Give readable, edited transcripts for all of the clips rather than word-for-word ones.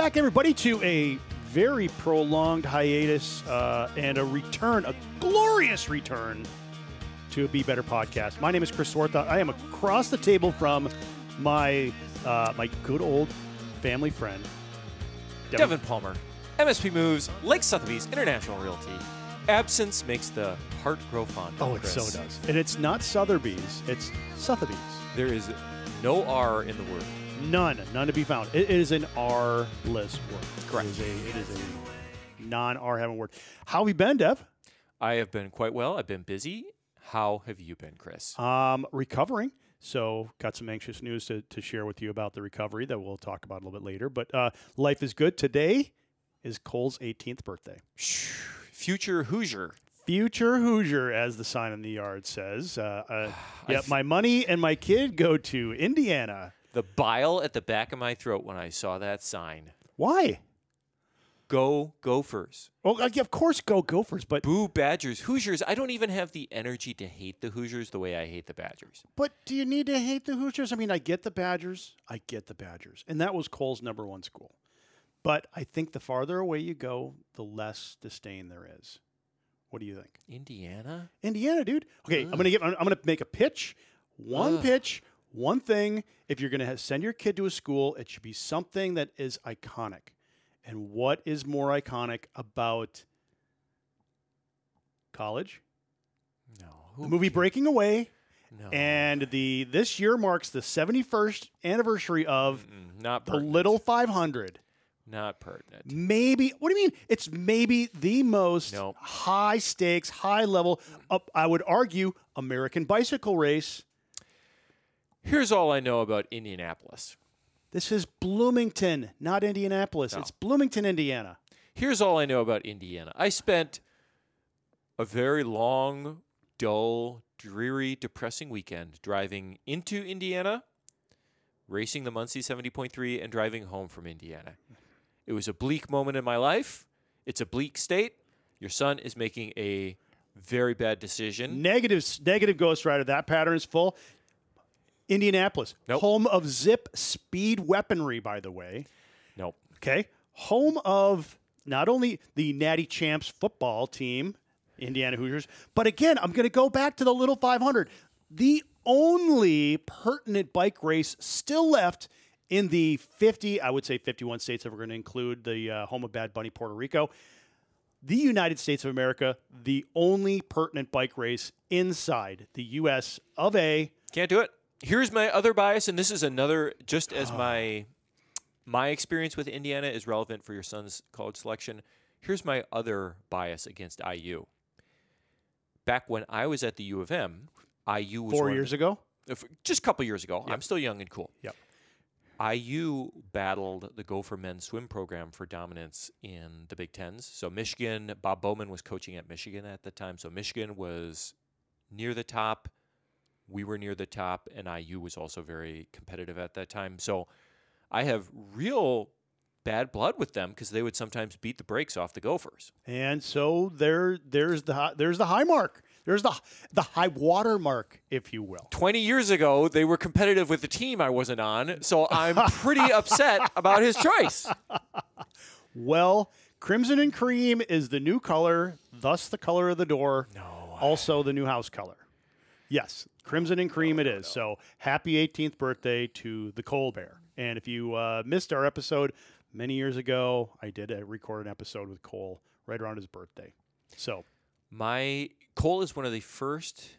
back, everybody, to a very prolonged hiatus and a glorious return to a Be Better podcast. My name is Chris Swartha. I am across the table from my good old family friend, Devin Palmer. MSP Moves, Lake Sotheby's International Realty. Absence makes the heart grow fond. Oh, it so does. And it's not Sotheby's, it's Sotheby's. There is no R in the word. None to be found. It is an R-less word. Correct. It is a non-R having word. How have you been, Dev? I have been quite well. I've been busy. How have you been, Chris? Recovering. So got some anxious news to share with you about the recovery that we'll talk about a little bit later. But life is good. Today is Cole's 18th birthday. Future Hoosier. Future Hoosier, as the sign in the yard says. My money and my kid go to Indiana. The bile at the back of my throat when I saw that sign. Why? Go Gophers. Well, of course, go Gophers, but Boo Badgers. Hoosiers. I don't even have the energy to hate the Hoosiers the way I hate the Badgers. But do you need to hate the Hoosiers? I mean, I get the Badgers. And that was Cole's number one school. But I think the farther away you go, the less disdain there is. What do you think? Indiana, dude. Okay, I'm gonna make a pitch. One thing. If you're gonna send your kid to a school, it should be something that is iconic. And what is more iconic about college? No. The movie Breaking Away. No. And this year marks the 71st anniversary of Not the pertinent. Little 500. Not pertinent. Maybe. What do you mean? It's maybe the most Nope. high stakes, high level, I would argue, American bicycle race. Here's all I know about Indianapolis. This is Bloomington, not Indianapolis. No. It's Bloomington, Indiana. Here's all I know about Indiana. I spent a very long, dull, dreary, depressing weekend driving into Indiana, racing the Muncie 70.3, and driving home from Indiana. It was a bleak moment in my life. It's a bleak state. Your son is making a very bad decision. Negative Ghost Rider. That pattern is full. Indianapolis, Nope. home of Zip speed weaponry, by the way. Nope. Okay, home of not only the Natty Champs football team, Indiana Hoosiers, but again, I'm going to go back to the Little 500. The only pertinent bike race still left in the 51 states if we're going to include the home of Bad Bunny, Puerto Rico. The United States of America, the only pertinent bike race inside the U.S. of A. Can't do it. Here's my other bias, and this is another, just as my experience with Indiana is relevant for your son's college selection, here's my other bias against IU. Back when I was at the U of M, IU was 4 years ago? Just a couple years ago. Yep. I'm still young and cool. Yep. IU battled the Gopher men's swim program for dominance in the Big Tens. So Michigan, Bob Bowman was coaching at Michigan at the time. So Michigan was near the top. We were near the top, and IU was also very competitive at that time. So I have real bad blood with them because they would sometimes beat the brakes off the Gophers. And so there's the high mark. There's the high water mark, if you will. 20 years ago, they were competitive with the team I wasn't on, so I'm pretty upset about his choice. Well, crimson and cream is the new color, thus the color of the door. No. Also the new house color. Yes, crimson and cream it is. So happy 18th birthday to the Cole Bear. And if you missed our episode many years ago, I did record an episode with Cole right around his birthday. So Cole is one of the first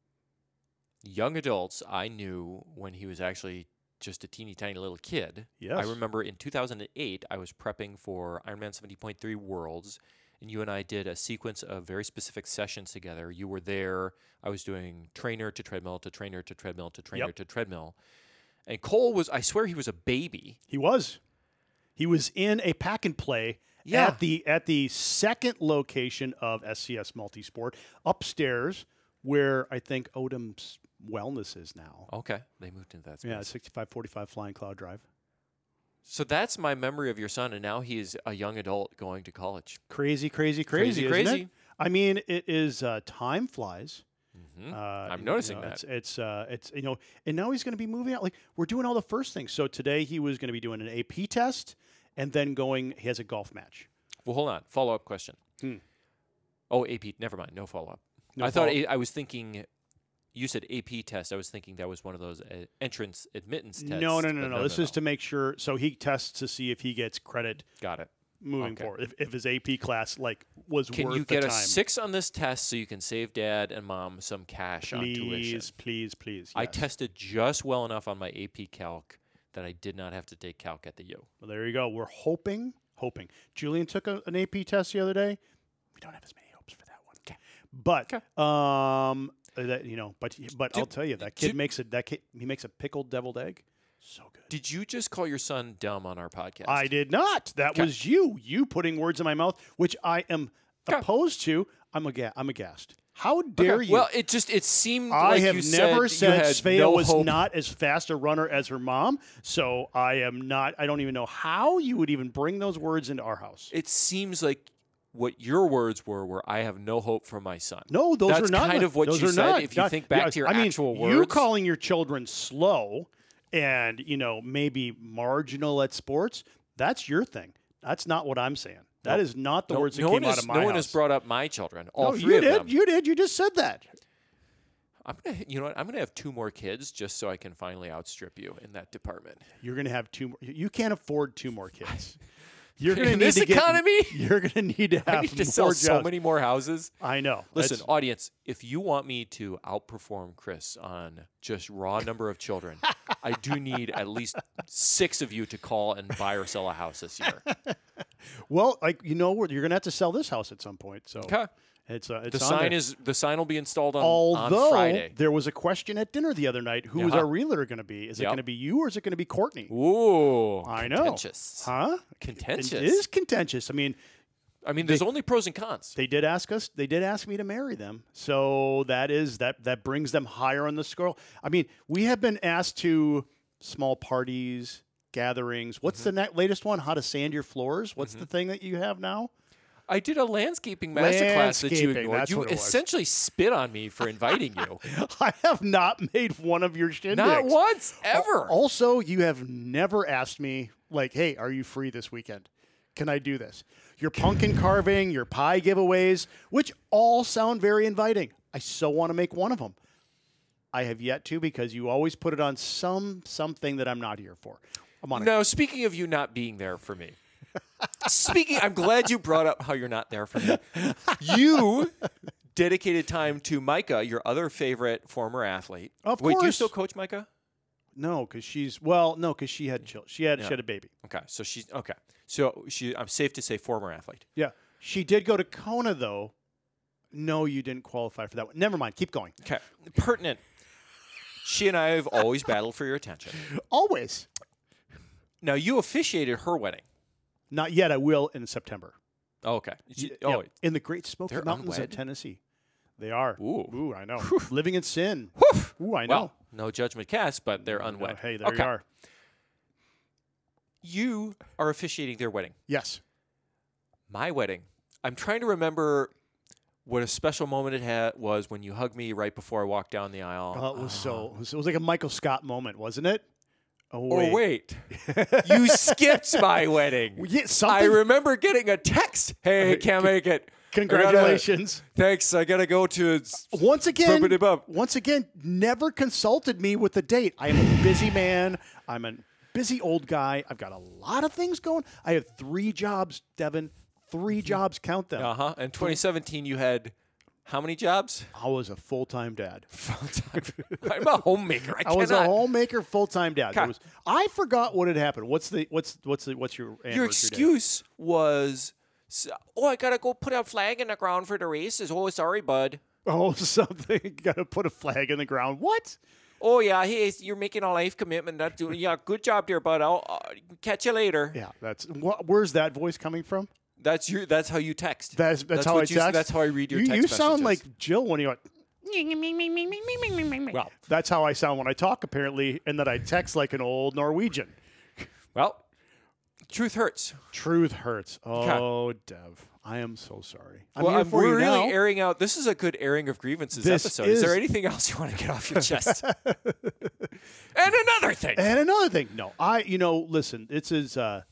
young adults I knew when he was actually just a teeny tiny little kid. Yes. I remember in 2008, I was prepping for Ironman 70.3 Worlds, and you and I did a sequence of very specific sessions together. You were there. I was doing trainer to treadmill to trainer to treadmill to trainer to treadmill. And Cole was, I swear he was a baby. He was in a pack and play at the second location of SCS Multisport upstairs where I think Odom's Wellness is now. Okay. They moved into that space. Yeah, 6545 Flying Cloud Drive. So that's my memory of your son, and now he is a young adult going to college. Crazy, isn't it? I mean, it is time flies. Mm-hmm. I'm noticing that. It's and now he's going to be moving out. Like, we're doing all the first things. So today he was going to be doing an AP test, and then he has a golf match. Well, hold on. Follow-up question. Oh, AP. Never mind. No follow-up. I thought I was thinking. You said AP test. I was thinking that was one of those entrance admittance tests. No. This is to make sure. So he tests to see if he gets credit. Got it. Moving forward, if his AP class was can worth you get the time. a 6 on this test so you can save Dad and Mom some cash on tuition? Please. Yes. I tested just well enough on my AP Calc that I did not have to take Calc at the U. Well, there you go. We're hoping. Julian took an AP test the other day. We don't have as many hopes for that one. Okay. But but I'll tell you, that kid makes a pickled deviled egg. So good. Did you just call your son dumb on our podcast? I did not. That was you putting words in my mouth, which I am opposed to. I'm aghast. How dare you? Well, it seemed I like have you never said Svea was hope. not as fast a runner as her mom, so I am not. I don't even know how you would even bring those words into our house. It seems like what your words were I have no hope for my son. No, those That's are not. kind of what those you are said. not. If you think back to your actual words. You calling your children slow and, maybe marginal at sports, that's your thing. That's not what I'm saying. That is not the words that came out of my house. No one has brought up my children. All three you of did. them. You did. You just said that. You know what? I'm gonna have 2 more kids just so I can finally outstrip you in that department. You're gonna have 2 more. You can't afford 2 more kids. You're gonna in need this to economy. You're gonna need to have I need to more sell jobs. so many more houses. I know. Listen, audience, if you want me to outperform Chris on just raw number of children, I do need at least 6 of you to call and buy or sell a house this year. Well, you're gonna have to sell this house at some point. So okay. It's the sign will be installed on Although, Friday. There was a question at dinner the other night. Who is our realtor going to be? Is it going to be you or is it going to be Courtney? Ooh, I know. Contentious. Huh? Contentious. It is contentious. I mean, there's only pros and cons. They did ask us. They did ask me to marry them. So that brings them higher on the scale. I mean, we have been asked to small parties, gatherings. What's the latest one? How to sand your floors? What's the thing that you have now? I did a landscaping masterclass that you ignored. That's You what it was. essentially spit on me for inviting you. I have not made one of your shindigs. Not once, ever. Also, you have never asked me, like, hey, are you free this weekend? Can I do this? Your pumpkin carving, your pie giveaways, which all sound very inviting. I so want to make one of them. I have yet to because you always put it on something that I'm not here for. No, speaking of you not being there for me. I'm glad you brought up how you're not there for me. You dedicated time to Micah, your other favorite former athlete. Of Wait, course. do you still coach Micah? No, because she had children. She had a baby. Okay, so she's okay. So I'm safe to say former athlete. Yeah, she did go to Kona though. No, you didn't qualify for that one. Never mind. Keep going. Okay, pertinent. She and I have always battled for your attention. Always. Now you officiated her wedding. Not yet. I will in September. Oh, okay. In the Great Smoky Mountains of Tennessee. They are. Ooh, I know. Living in sin. Ooh, I know. Well, no judgment cast, but they're unwed. Hey, there you are. You are officiating their wedding. Yes. My wedding. I'm trying to remember what a special moment it was when you hugged me right before I walked down the aisle. It was like a Michael Scott moment, wasn't it? Oh, wait. You skipped my wedding. Yeah, I remember getting a text. Hey, can't make it. Congratulations. Thanks. I got to go to... Once again, never consulted me with the date. I am a busy man. I'm a busy old guy. I've got a lot of things going. I have 3 jobs, Devin. 3 jobs. Count them. Uh-huh. In 2017, you had... How many jobs? I was a full-time dad. I'm a homemaker. I was a homemaker, full-time dad. I forgot what had happened. What's your anniversary Your excuse was, I gotta go put a flag in the ground for the races. Oh, sorry, bud. Oh, something. Gotta put a flag in the ground. What? Oh yeah, hey, you're making a life commitment. Good job there, bud. I'll catch you later. Yeah, where's that voice coming from? That's how you text. That's how I text. That's how I read your text messages. You sound like Jill when you like. Well, that's how I sound when I talk, apparently, and that I text like an old Norwegian. Well, truth hurts. Truth hurts. Oh, Dev, I am so sorry. We're really airing out. This is a good airing of grievances episode. Is there anything else you want to get off your chest? And another thing. No, listen. This is.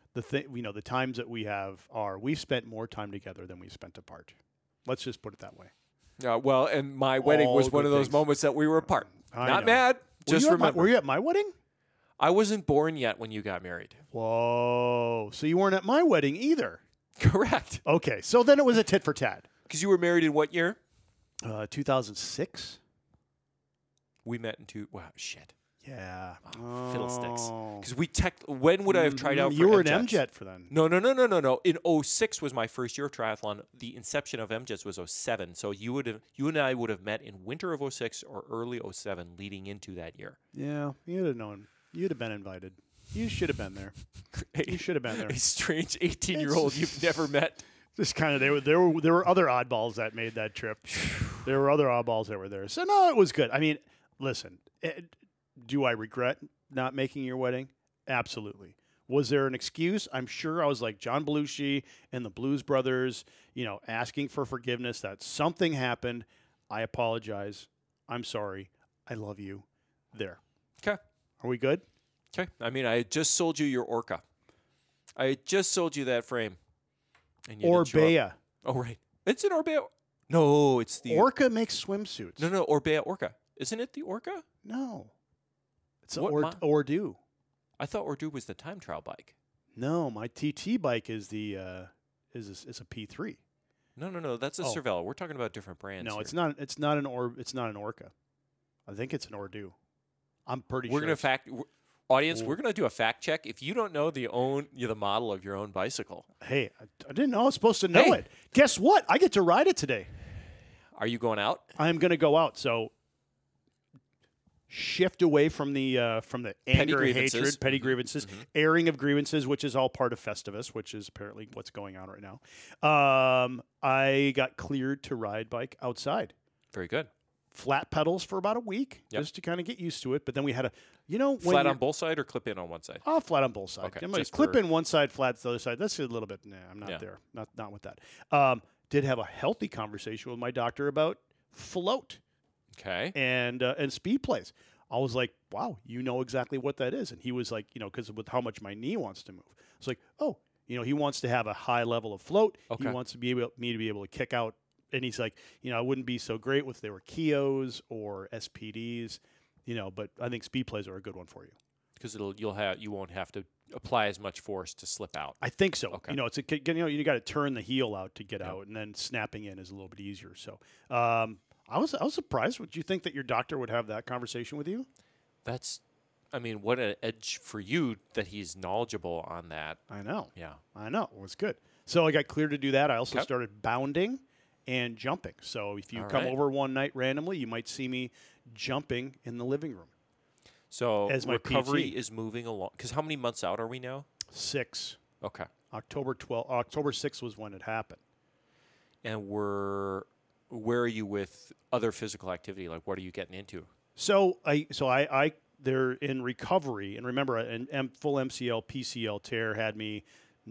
the thing, the times that we've spent more time together than we've spent apart. Let's just put it that way. Well, and my wedding was All one good of those things. moments that we were apart. I Not know. mad. Just remember. Were you at my wedding? I wasn't born yet when you got married. Whoa. So you weren't at my wedding either. Correct. Okay. So then it was a tit for tat. Because you were married in what year? 2006. We met in wow, shit. Yeah. Fiddlesticks. Oh. Because when would I have tried out for You were an MJets? MJet for then. No. In 06 was my first year of triathlon. The inception of MJets was 07. So you and I would have met in winter of 06 or early 07 leading into that year. Yeah. You'd have known. You'd have been invited. You should have been there. You should have been there. A strange 18-year-old you've never met. Just kind of there were other oddballs that made that trip. There were other oddballs that were there. So no, it was good. I mean, listen, do I regret not making your wedding? Absolutely. Was there an excuse? I'm sure I was like John Belushi and the Blues Brothers, asking for forgiveness that something happened. I apologize. I'm sorry. I love you. There. Okay. Are we good? Okay. I mean, I had just sold you your Orca. I had just sold you that frame. And you didn't show up. Orbea. Oh, right. It's an Orbea. No, it's the Orca makes swimsuits. No, Orbea Orca. Isn't it the Orca? No. It's an What Ordu. I thought Ordu was the time trial bike. No, my TT bike is the is a P3. No. That's a Cervelo. We're talking about different brands. No, here. it's not. It's not an Orca. I think it's an Ordu. I'm pretty We're sure. Audience, we're gonna do a fact check. If you don't know the model of your own bicycle, Hey, I didn't know I was supposed to know Hey. it. Guess what? I get to ride it today. are you going out? I'm going to go out. So shift away from the anger, grievances. hatred, petty grievances, airing of grievances, which is all part of Festivus, which is apparently what's going on right now. I got cleared to ride bike outside. Very good. Flat pedals for about a week, Yep. just to kind of get used to it. But then we had when Flat you're- on both sides or clip in on one side? Oh, flat on both sides. Okay, I'm gonna just clip for- in one side, flat the other side. That's a little bit. Nah, I'm not Yeah. there. Not with that. Did have a healthy conversation with my doctor about float Okay. and speed plays. I was like, wow, you know exactly what that is. And he was like, because with how much my knee wants to move. It's like, oh, he wants to have a high level of float. Okay. He wants me to be able to kick out. And he's like, I wouldn't be so great if they were Kios or SPDs, but I think speed plays are a good one for you. Because you won't have to apply as much force to slip out. I think so. Okay. You got to turn the heel out to get out, and then snapping in is a little bit easier. So, I was surprised. Would you think that your doctor would have that conversation with you? What an edge for you that he's knowledgeable on that. I know. Yeah. I know. It was good. So I got cleared to do that. I also Okay. started bounding and jumping. So if you All come right. over one night randomly, you might see me jumping in the living room. So As my recovery PT. is moving along. Because how many months out are we now? 6. Okay. October 6th was when it happened. And where are you with other physical activity? Like, what are you getting into? So they're in recovery, and remember, an full MCL PCL tear had me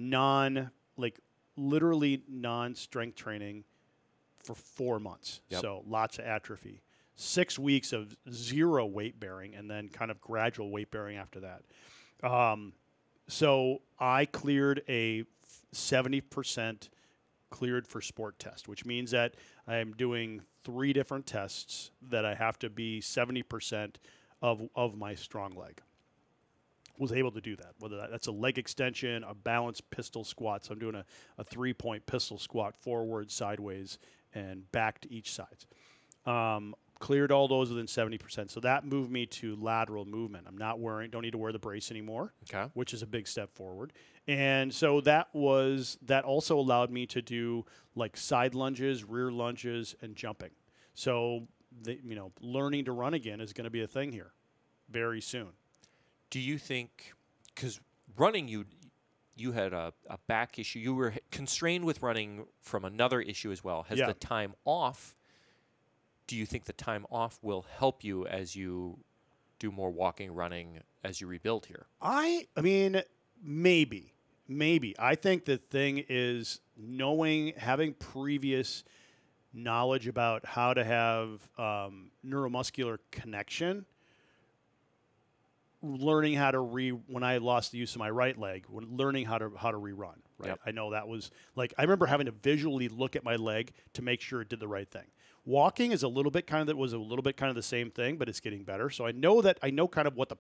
literally non-strength training for 4 months. Yep. So lots of atrophy. 6 weeks of zero weight bearing, and then kind of gradual weight bearing after that. So I cleared a 70% cleared for sport test, which means that I'm doing 3 different tests that I have to be 70% of my strong leg. Was able to do that, whether that's a leg extension, a balanced pistol squat. So I'm doing a 3-point pistol squat, forward, sideways, and back to each side. Cleared all those within 70%. So that moved me to lateral movement. Don't need to wear the brace anymore, Okay. which is a big step forward. And so that also allowed me to do like side lunges, rear lunges, and jumping. So learning to run again is going to be a thing here very soon. Do you think, because running, you had a back issue. You were constrained with running from another issue as well. Has Yeah. the time off, do you think the time off will help you as you do more walking, running, as you rebuild here? I mean, maybe. I think the thing is having previous knowledge about how to have neuromuscular connection learning how to when I lost the use of my right leg, learning how to rerun. Right. Yep. I know that was like I remember having to visually look at my leg to make sure it did the right thing. Walking is a little bit kind of the same thing, but it's getting better. So I know kind of what the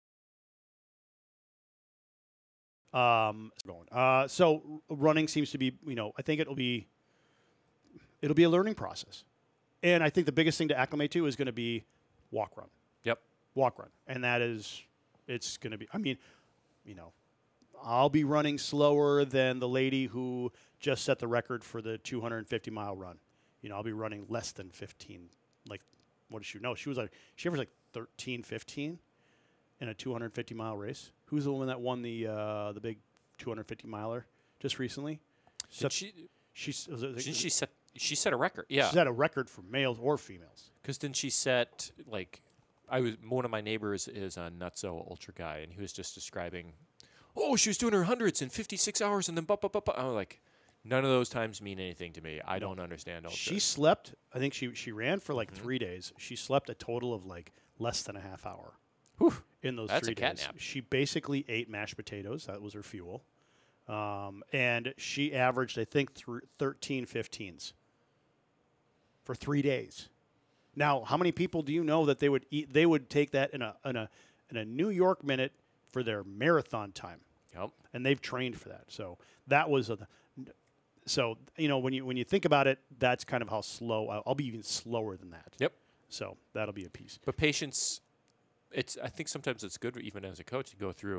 going. So running seems to be, I think it'll be a learning process. And I think the biggest thing to acclimate to is going to be walk run. Yep. Walk run. And it's going to be, I'll be running slower than the lady who just set the record for the 250-mile run. I'll be running less than 15. Like, what does she know? She averaged like 13:15 in a 250-mile race. Who's the woman that won the big 250-miler just recently? She set a record. Yeah. She set a record for males or females. Because then she set, like, one of my neighbors is a nutso ultra guy, and he was just describing, she was doing her hundreds in 56 hours, and then I was like, none of those times mean anything to me. I don't understand ultra. She slept, I think she ran for like 3 days. She slept a total of like less than a half hour. Whew. In those That's 3 a cat days. nap. She basically ate mashed potatoes. That was her fuel. And she averaged, I think, 13:15s for 3 days. Now, how many people do you know that they would eat? They would take that in a New York minute for their marathon time. Yep. And they've trained for that. So that was when you think about it, that's kind of how slow I'll be. Even slower than that. Yep. So that'll be a piece. But patience, I think sometimes it's good even as a coach to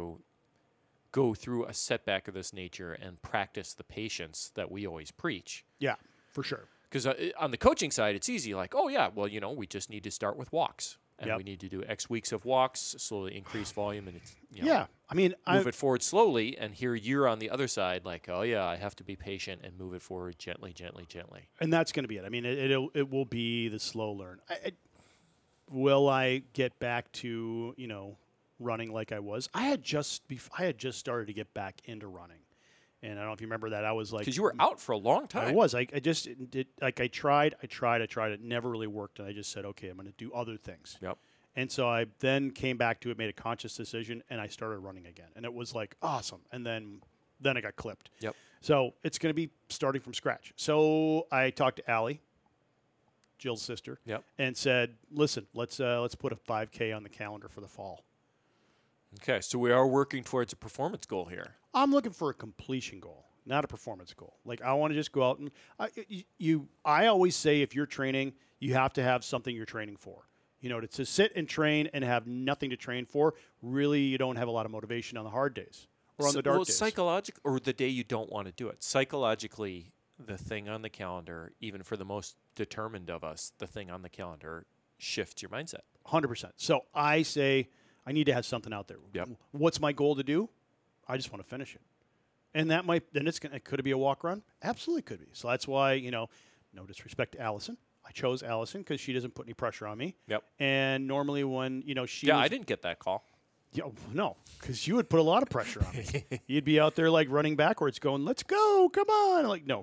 go through a setback of this nature and practice the patience that we always preach. Yeah, for sure. Because on the coaching side, it's easy. Like, we just need to start with walks. And we need to do X weeks of walks, slowly increase volume, and move it forward slowly. And here you're on the other side, like, I have to be patient and move it forward gently, gently, gently. And that's going to be it. I mean, it will be the slow learn. Will I get back to running like I was? I had just started to get back into running, and I don't know if you remember that. I was like, because you were out for a long time. I was. I just did. Like I tried. It never really worked, and I just said, okay, I'm going to do other things. Yep. And so I then came back to it, made a conscious decision, and I started running again, and it was like awesome. And then I got clipped. Yep. So it's going to be starting from scratch. So I talked to Allie, Jill's sister, Yep. and said, listen, let's put a 5K on the calendar for the fall. Okay, so we are working towards a performance goal here. I'm looking for a completion goal, not a performance goal. Like I want to just go out and I always say if you're training, you have to have something you're training for. To sit and train and have nothing to train for, really you don't have a lot of motivation on the hard days or on the dark days. Psychologically, or the day you don't want to do it. Psychologically, the thing on the calendar, even for the most determined of us, the thing on the calendar shifts your mindset. 100%. So I say I need to have something out there. Yep. What's my goal to do? I just want to finish it. And could it be a walk run? Absolutely could be. So that's why, no disrespect to Allison. I chose Allison because she doesn't put any pressure on me. Yep. And normally when, I didn't get that call. Yeah, no, because you would put a lot of pressure on me. You'd be out there like running backwards going, let's go, come on. I'm like, nope.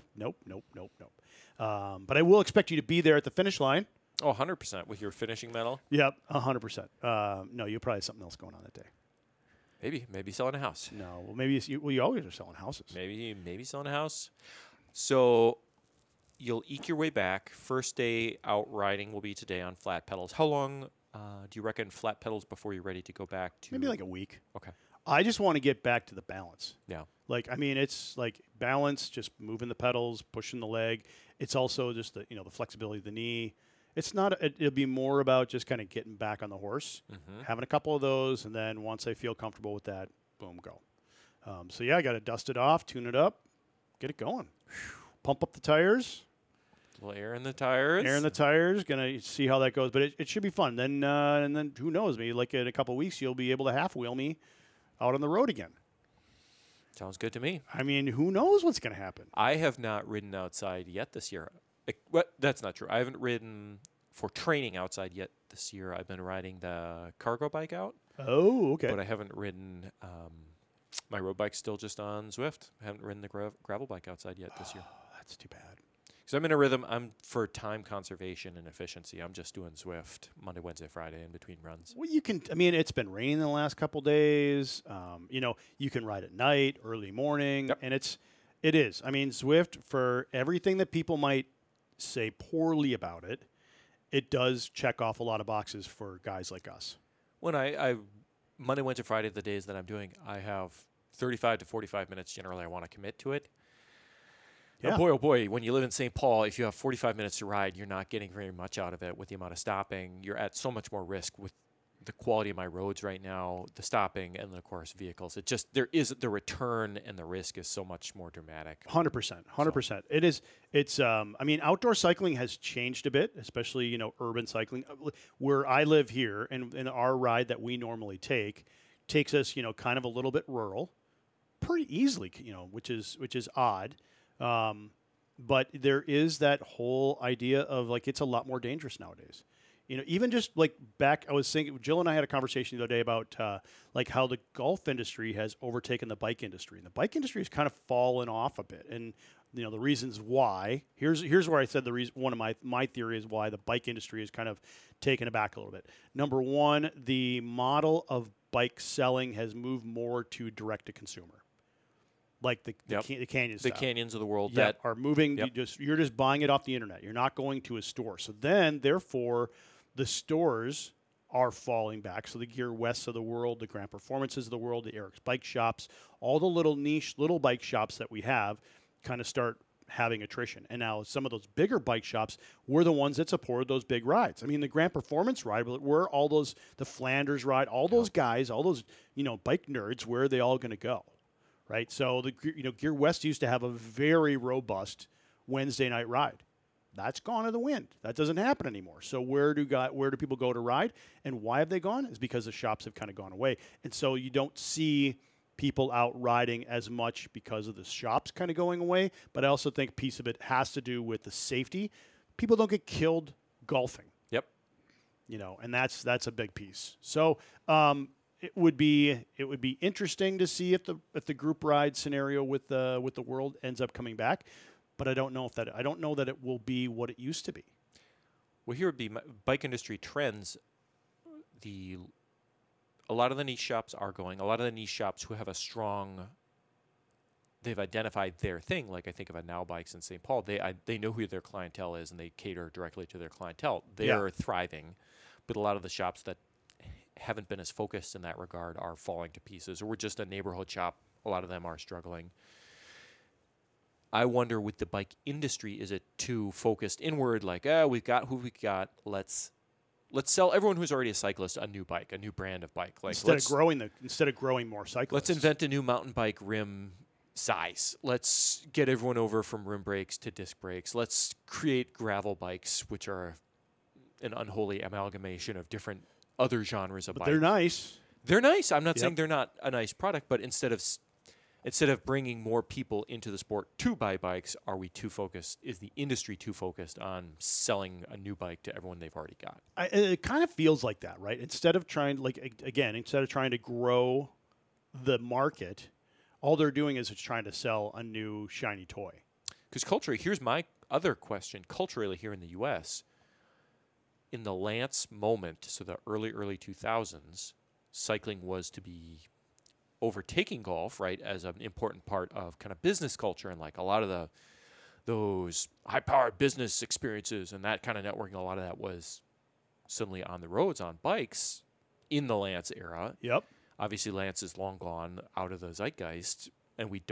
But I will expect you to be there at the finish line. Oh, 100% with your finishing medal? Yep, 100%. No, you'll probably have something else going on that day. Maybe selling a house. No, well, maybe you always are selling houses. Maybe selling a house. So you'll eke your way back. First day out riding will be today on flat pedals. How long do you reckon flat pedals before you're ready to go back to? Maybe like a week. Okay. I just want to get back to the balance. Yeah. It's like balance, just moving the pedals, pushing the leg. It's also just the flexibility of the knee. It's not. It'll be more about just kind of getting back on the horse, having a couple of those, and then once I feel comfortable with that, boom, go. I got to dust it off, tune it up, get it going, pump up the tires. A little air in the tires. Gonna see how that goes, but it should be fun. Then and then who knows? Maybe like in a couple of weeks, you'll be able to half wheel me out on the road again. Sounds good to me. I mean, who knows what's going to happen? I have not ridden outside yet this year. That's not true. I haven't ridden for training outside yet this year. I've been riding the cargo bike out. Oh, okay. But I haven't ridden. My road bike's still just on Zwift. I haven't ridden the gravel bike outside yet this year. That's too bad. Because I'm in a rhythm. I'm for time conservation and efficiency. I'm just doing Zwift Monday, Wednesday, Friday in between runs. Well, you can. I mean, it's been raining the last couple days. You can ride at night, early morning, Yep. and it is. I mean, Zwift, for everything that people might say poorly about it, it does check off a lot of boxes for guys like us. When I Monday, Wednesday, Friday, the days that I'm doing, I have 35 to 45 minutes generally I want to commit to it. Yeah. Oh boy, when you live in St. Paul, if you have 45 minutes to ride, you're not getting very much out of it with the amount of stopping. You're at so much more risk with the quality of my roads right now, the stopping, and then, of course, vehicles. It just, there is the return and the risk is so much more dramatic. 100%. It is. It's. I mean, outdoor cycling has changed a bit, especially urban cycling. Where I live here, and our ride that we normally takes us kind of a little bit rural, pretty easily, which is odd. But there is that whole idea of like it's a lot more dangerous nowadays. Even just like back, I was thinking, Jill and I had a conversation the other day about like how the golf industry has overtaken the bike industry, and the bike industry has kind of fallen off a bit. And the reasons why. Here's where I said the reason. One of my theory is why the bike industry is kind of taken aback a little bit. Number one, the model of bike selling has moved more to direct to consumer. Like the Canyon The stuff. Canyons of the world That that are moving. Yep. You're just buying it off the internet. You're not going to a store. So then, therefore, the stores are falling back. So the Gear Wests of the world, the Grand Performances of the world, the Eric's Bike Shops, all the little niche little bike shops that we have kind of start having attrition. And now some of those bigger bike shops were the ones that supported those big rides. I mean, the Grand Performance ride, where all those, the Flanders ride, all those guys, all those, bike nerds, where are they all going to go? Right, so Gear West used to have a very robust Wednesday night ride. That's gone to the wind. That doesn't happen anymore. So where do people go to ride, and why have they gone? Is because the shops have kind of gone away, and so you don't see people out riding as much because of the shops kind of going away. But I also think a piece of it has to do with the safety. People don't get killed golfing. Yep. And that's a big piece. So. It would be interesting to see if the group ride scenario with the world ends up coming back, but I don't know that it will be what it used to be. Well, here would be bike industry trends. A lot of the niche shops are going. A lot of the niche shops who have they've identified their thing. Like I think of a Now Bikes in St. Paul. They know who their clientele is and they cater directly to their clientele. They are thriving, but a lot of the shops that haven't been as focused in that regard are falling to pieces, or we're just a neighborhood shop. A lot of them are struggling. I wonder with the bike industry, is it too focused inward? Like, we've got who we got. Let's sell everyone who's already a cyclist a new bike, a new brand of bike. Like instead of growing more cyclists. Let's invent a new mountain bike rim size. Let's get everyone over from rim brakes to disc brakes. Let's create gravel bikes, which are an unholy amalgamation of different other genres of bikes. They're nice. They're nice. I'm not saying they're not a nice product, but instead of bringing more people into the sport to buy bikes, are we too focused? Is the industry too focused on selling a new bike to everyone they've already got? It kind of feels like that, right? Instead of trying to grow the market, all they're doing is it's trying to sell a new shiny toy. Because culturally, here's my other question. Culturally, here in the U.S., in the Lance moment, so the early 2000s, cycling was to be overtaking golf, right, as an important part of kind of business culture, and like a lot of those high-powered business experiences and that kind of networking, a lot of that was suddenly on the roads on bikes in the Lance era. Yep. Obviously, Lance is long gone out of the zeitgeist, and we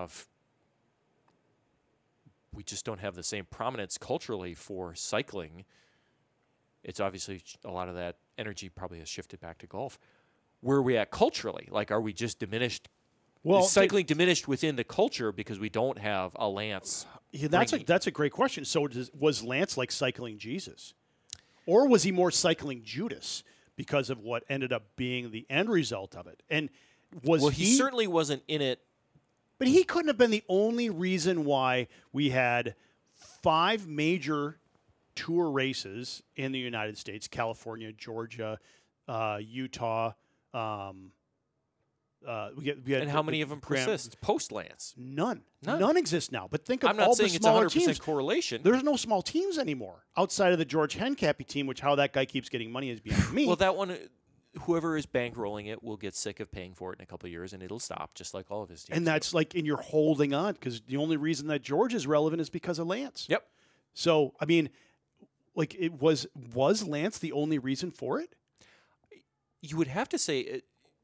just don't have the same prominence culturally for cycling. It's obviously a lot of that energy probably has shifted back to golf. Where are we at culturally? Like, are we just diminished? Well, is cycling diminished within the culture because we don't have a Lance? Yeah, that's a great question. So was Lance like cycling Jesus? Or was he more cycling Judas because of what ended up being the end result of it? And he certainly wasn't in it. But he couldn't have been the only reason why we had 5 major tour races in the United States: California, Georgia, Utah, We had And how many of them persist post Lance? None. None. None exist now. But think of I'm not all saying the it's smaller 100% teams. correlation. There's no small teams anymore outside of the George Hencappy team, which how that guy keeps getting money is beyond me. Well, that one, whoever is bankrolling it will get sick of paying for it in a couple of years, and it'll stop, just like all of his teams. and that's like, and you're holding on because the only reason that George is relevant is because of Lance. Yep. So, I mean, like, it was Lance the only reason for it? You would have to say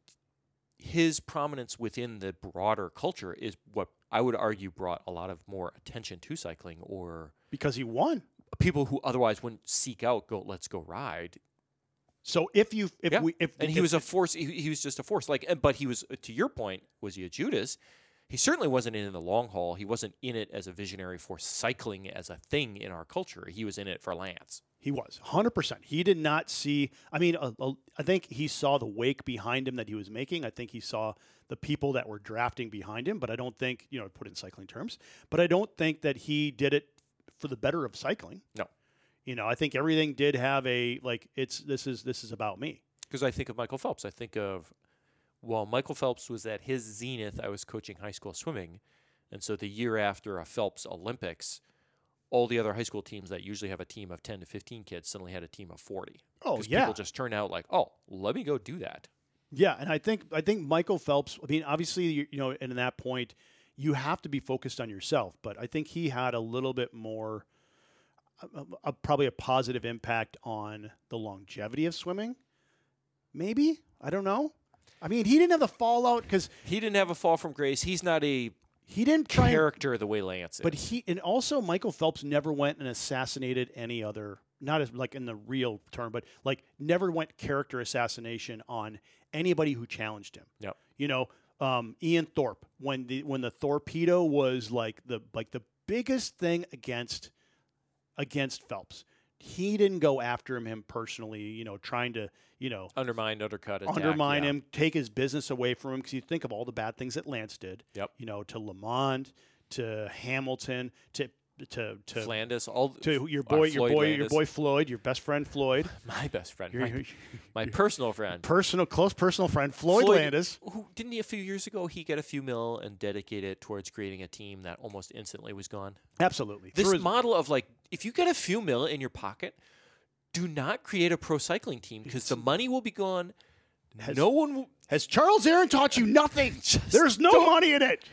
his prominence within the broader culture is what I would argue brought a lot of more attention to cycling, or Because he won. people who otherwise wouldn't seek out, let's go ride. So And he was a force. He was just a force. But he was, to your point, was he a Judas? He certainly wasn't in the long haul. He wasn't in it as a visionary for cycling as a thing in our culture. He was in it for Lance. He was 100%. He did not see. I mean, I think he saw the wake behind him that he was making. I think he saw the people that were drafting behind him. But I don't think, put in cycling terms. But I don't think that he did it for the better of cycling. No. I think everything did have this is about me. Because I think of Michael Phelps. I think of, while Michael Phelps was at his zenith, I was coaching high school swimming. And so the year after a Phelps Olympics, all the other high school teams that usually have a team of 10 to 15 kids suddenly had a team of 40. Oh, Because yeah. people just turned out like, oh, let me go do that. Yeah, and I think Michael Phelps, I mean, obviously, and in that point, you have to be focused on yourself. But I think he had a little bit more, probably a positive impact on the longevity of swimming. Maybe. I don't know. I mean, he didn't have the fallout because He didn't have a fall from grace. He's not a he didn't try. character the way Lance is. But and also Michael Phelps never went and assassinated any other, not as like in the real term, but like never went character assassination on anybody who challenged him. Yep. Ian Thorpe, when the torpedo was like the biggest thing against Phelps, he didn't go after him personally, trying to undermine, undercut, attack. undermine yeah. him, take his business away from him, because you think of all the bad things that Lance did. Yep. To Lemond, to Hamilton, to Flanders, to your Floyd boy Landis. Floyd, your best friend Floyd, My best friend, Your- my personal friend. close personal friend Floyd Landis. Who didn't he a few years ago? He got a few mil and dedicated it towards creating a team that almost instantly was gone. Absolutely. This Through his- model of like, if you get a few mil in your pocket, do not create a pro cycling team because the money will be gone. No one will. Has Charles Aaron taught you nothing? There's no money in it.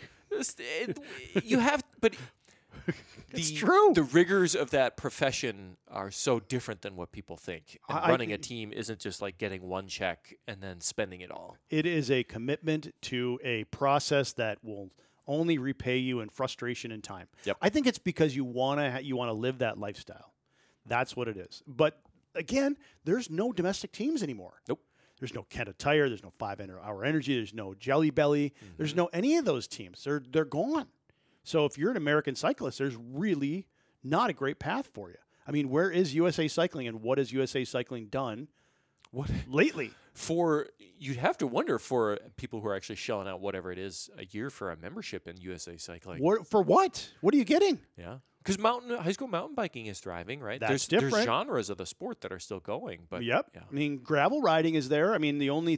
You have, but It's true. The rigors of that profession are so different than what people think. And I- running a team isn't just like getting one check and then spending it all. It is a commitment to a process that will only repay you in frustration and time. Yep. I think it's because you want to live that lifestyle. That's what it is. But again, there's no domestic teams anymore. Nope. There's no Kenta Tire. There's no 5 Hour Energy. There's no Jelly Belly. There's no any of those teams. They're gone. So if you're an American cyclist, there's really not a great path for you. I mean, where is USA Cycling, and what has USA Cycling done lately? You'd have to wonder for people who are actually shelling out whatever it is a year for a membership in USA Cycling. For what? What are you getting? Yeah. Because high school mountain biking is thriving, right? That's There's different. genres of the sport that are still going. But Yep. yeah. I mean, gravel riding is there. I mean, the only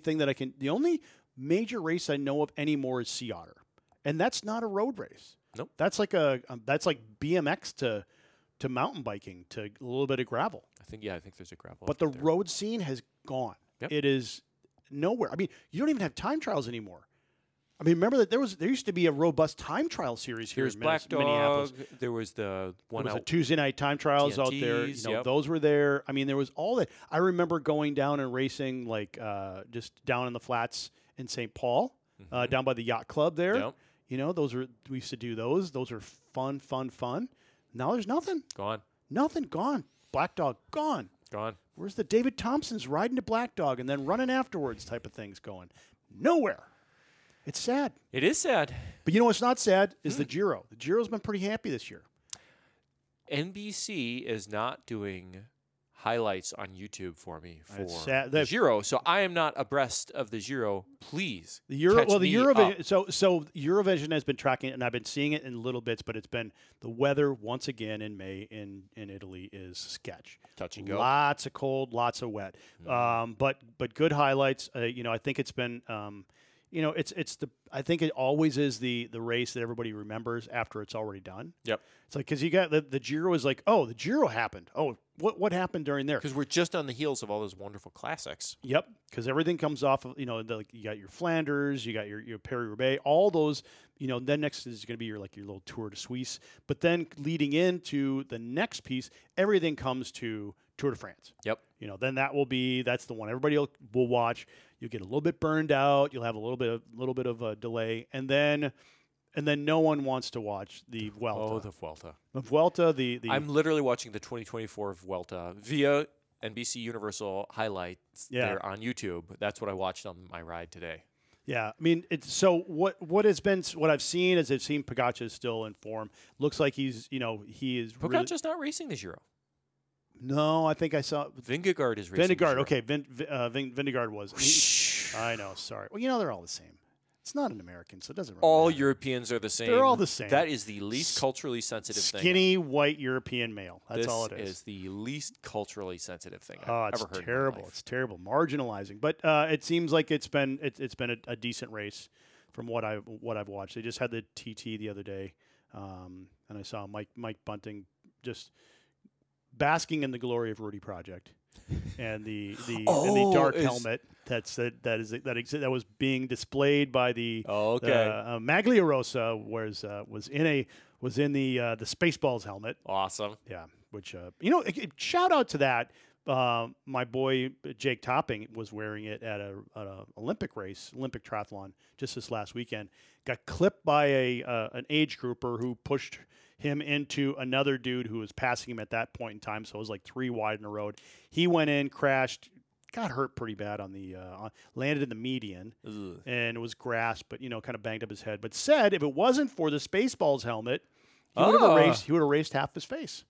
major race I know of anymore is Sea Otter, and that's not a road race. Nope. That's like that's like BMX to mountain biking to a little bit of gravel. I think there's a gravel. But the event there. road scene has gone. Yep. It is nowhere. I mean, you don't even have time trials anymore. I mean, remember that there used to be a robust time trial series here Here's in Black Dog. Minneapolis. There was the one There was out. a Tuesday night time trials out there. TNTs, yep. Those were there. I mean, there was all that. I remember going down and racing, like just down in the flats in St. Paul, down by the yacht club there. Yep. We used to do those. Those are fun. Now there's nothing. Gone. Nothing. Gone. Black Dog gone. Gone. Where's the David Thompsons riding to Black Dog and then running afterwards type of things going? Nowhere. It's sad. It is sad. But you know what's not sad is the Giro. The Giro's been pretty happy this year. NBC is not doing highlights on YouTube for me for That's sad. the Giro, so I am not abreast of the Giro. Please, The Eurovision. up. So Eurovision has been tracking it, and I've been seeing it in little bits. But it's been the weather once again in May in Italy is sketch. Touch and go. Lots of cold, lots of wet. But good highlights. I think it's been I think it always is the race that everybody remembers after it's already done. Yep. It's like, because you got the Giro is like, oh, the Giro happened. Oh, what happened during there? Because we're just on the heels of all those wonderful classics. Yep, because everything comes off of, like you got your Flanders, you got your Paris-Roubaix, all those, then next is going to be your little Tour de Suisse. But then leading into the next piece, everything comes to Tour de France. Yep. Then that's the one everybody will watch. You'll get a little bit burned out. You'll have a little bit of a delay, and then no one wants to watch the Vuelta. Oh, the Vuelta. The Vuelta. I'm literally watching the 2024 Vuelta via NBC Universal highlights. Yeah. There on YouTube. That's what I watched on my ride today. Yeah, I mean, what I've seen is Pogacar is still in form. Looks like he is. Pogacar's not racing the Giro. No, I think I saw Vingegaard is racing. Vingegaard, okay. Vingegaard was. I know. Sorry. Well, they're all the same. It's not an American, so it doesn't. Really All matter. Europeans are the same. They're all the same. That is the least culturally sensitive thing. Skinny white European male. That's all it is. This is the least culturally sensitive thing I've ever heard. It's terrible. In my life. It's terrible. Marginalizing. But it seems like it's been a decent race from what I've watched. They just had the TT the other day, and I saw Mike Bunting just basking in the glory of Rudy Project, and the dark helmet that was being displayed by the Maglia Rosa was in the Spaceballs helmet. Awesome. Yeah, which shout out to that. My boy Jake Topping was wearing it at a Olympic triathlon just this last weekend. Got clipped by an age grouper who pushed him into another dude who was passing him at that point in time. So it was like 3 wide in the road. He went in, crashed, got hurt pretty bad on the landed in the median. Ugh. And it was grass, but kind of banged up his head. But said if it wasn't for the Spaceballs helmet, he would have erased half his face.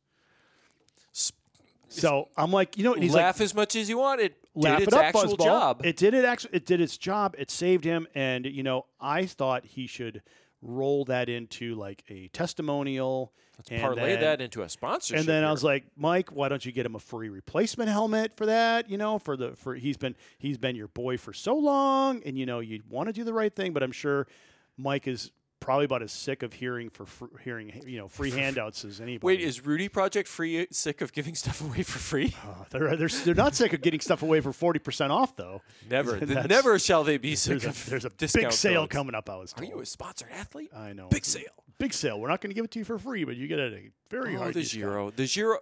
So I'm like, he's laugh as much as you want. It laugh did it its up, actual Buzzball. job. It did its job. It saved him, and I thought he should roll that into like a testimonial. Let's parlay that into a sponsorship. And then here. I was like, Mike, why don't you get him a free replacement helmet for that? He's been your boy for so long, and you want to do the right thing, but I'm sure Mike is probably about as sick of hearing free handouts as anybody. Wait, is Rudy Project sick of giving stuff away for free? They're not sick of getting stuff away for 40% off though. Never shall they be sick of. There's a discount big sale codes. coming up. I was told. Are you a sponsored athlete? I know. Big sale. Big sale. We're not going to give it to you for free, but you get it at a very hard discount. The Giro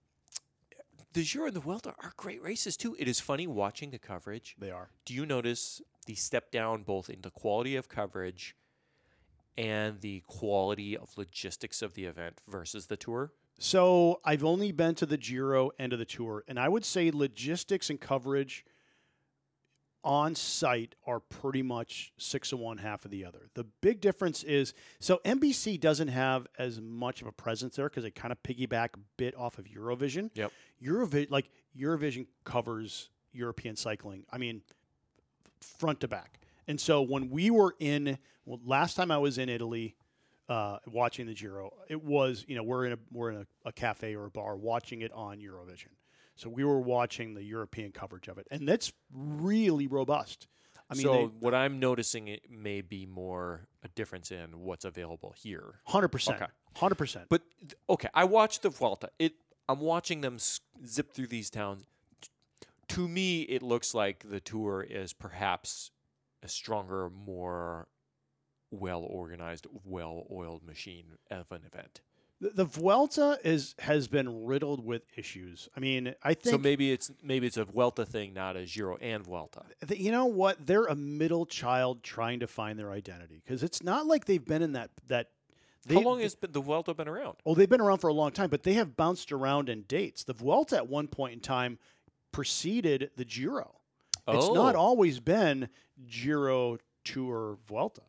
and the Vuelta are great races too. It is funny watching the coverage. They are. Do you notice the step down both in the quality of coverage and the quality of logistics of the event versus the Tour? So I've only been to the Giro and to the Tour, and I would say logistics and coverage on site are pretty much 6 of one, half of the other. The big difference is, so NBC doesn't have as much of a presence there because they kind of piggyback a bit off of Eurovision. Yep. Eurovision covers European cycling. I mean, front to back. And so when we were last time I was in Italy watching the Giro, it was, we're in a cafe or a bar watching it on Eurovision. So we were watching the European coverage of it, and that's really robust. I mean, what I'm noticing, it may be more a difference in what's available here. 100%. Okay. 100%. But I watched the Vuelta. I'm watching them zip through these towns. To me, it looks like the Tour is perhaps a stronger, more well-organized, well-oiled machine of an event. The Vuelta has been riddled with issues. I mean, I think so. Maybe it's a Vuelta thing, not a Giro and Vuelta. You know what? They're a middle child trying to find their identity because it's not like they've been in that. How long has the Vuelta been around? Oh, they've been around for a long time, but they have bounced around in dates. The Vuelta at one point in time preceded the Giro. It's not always been Giro, Tour, Vuelta.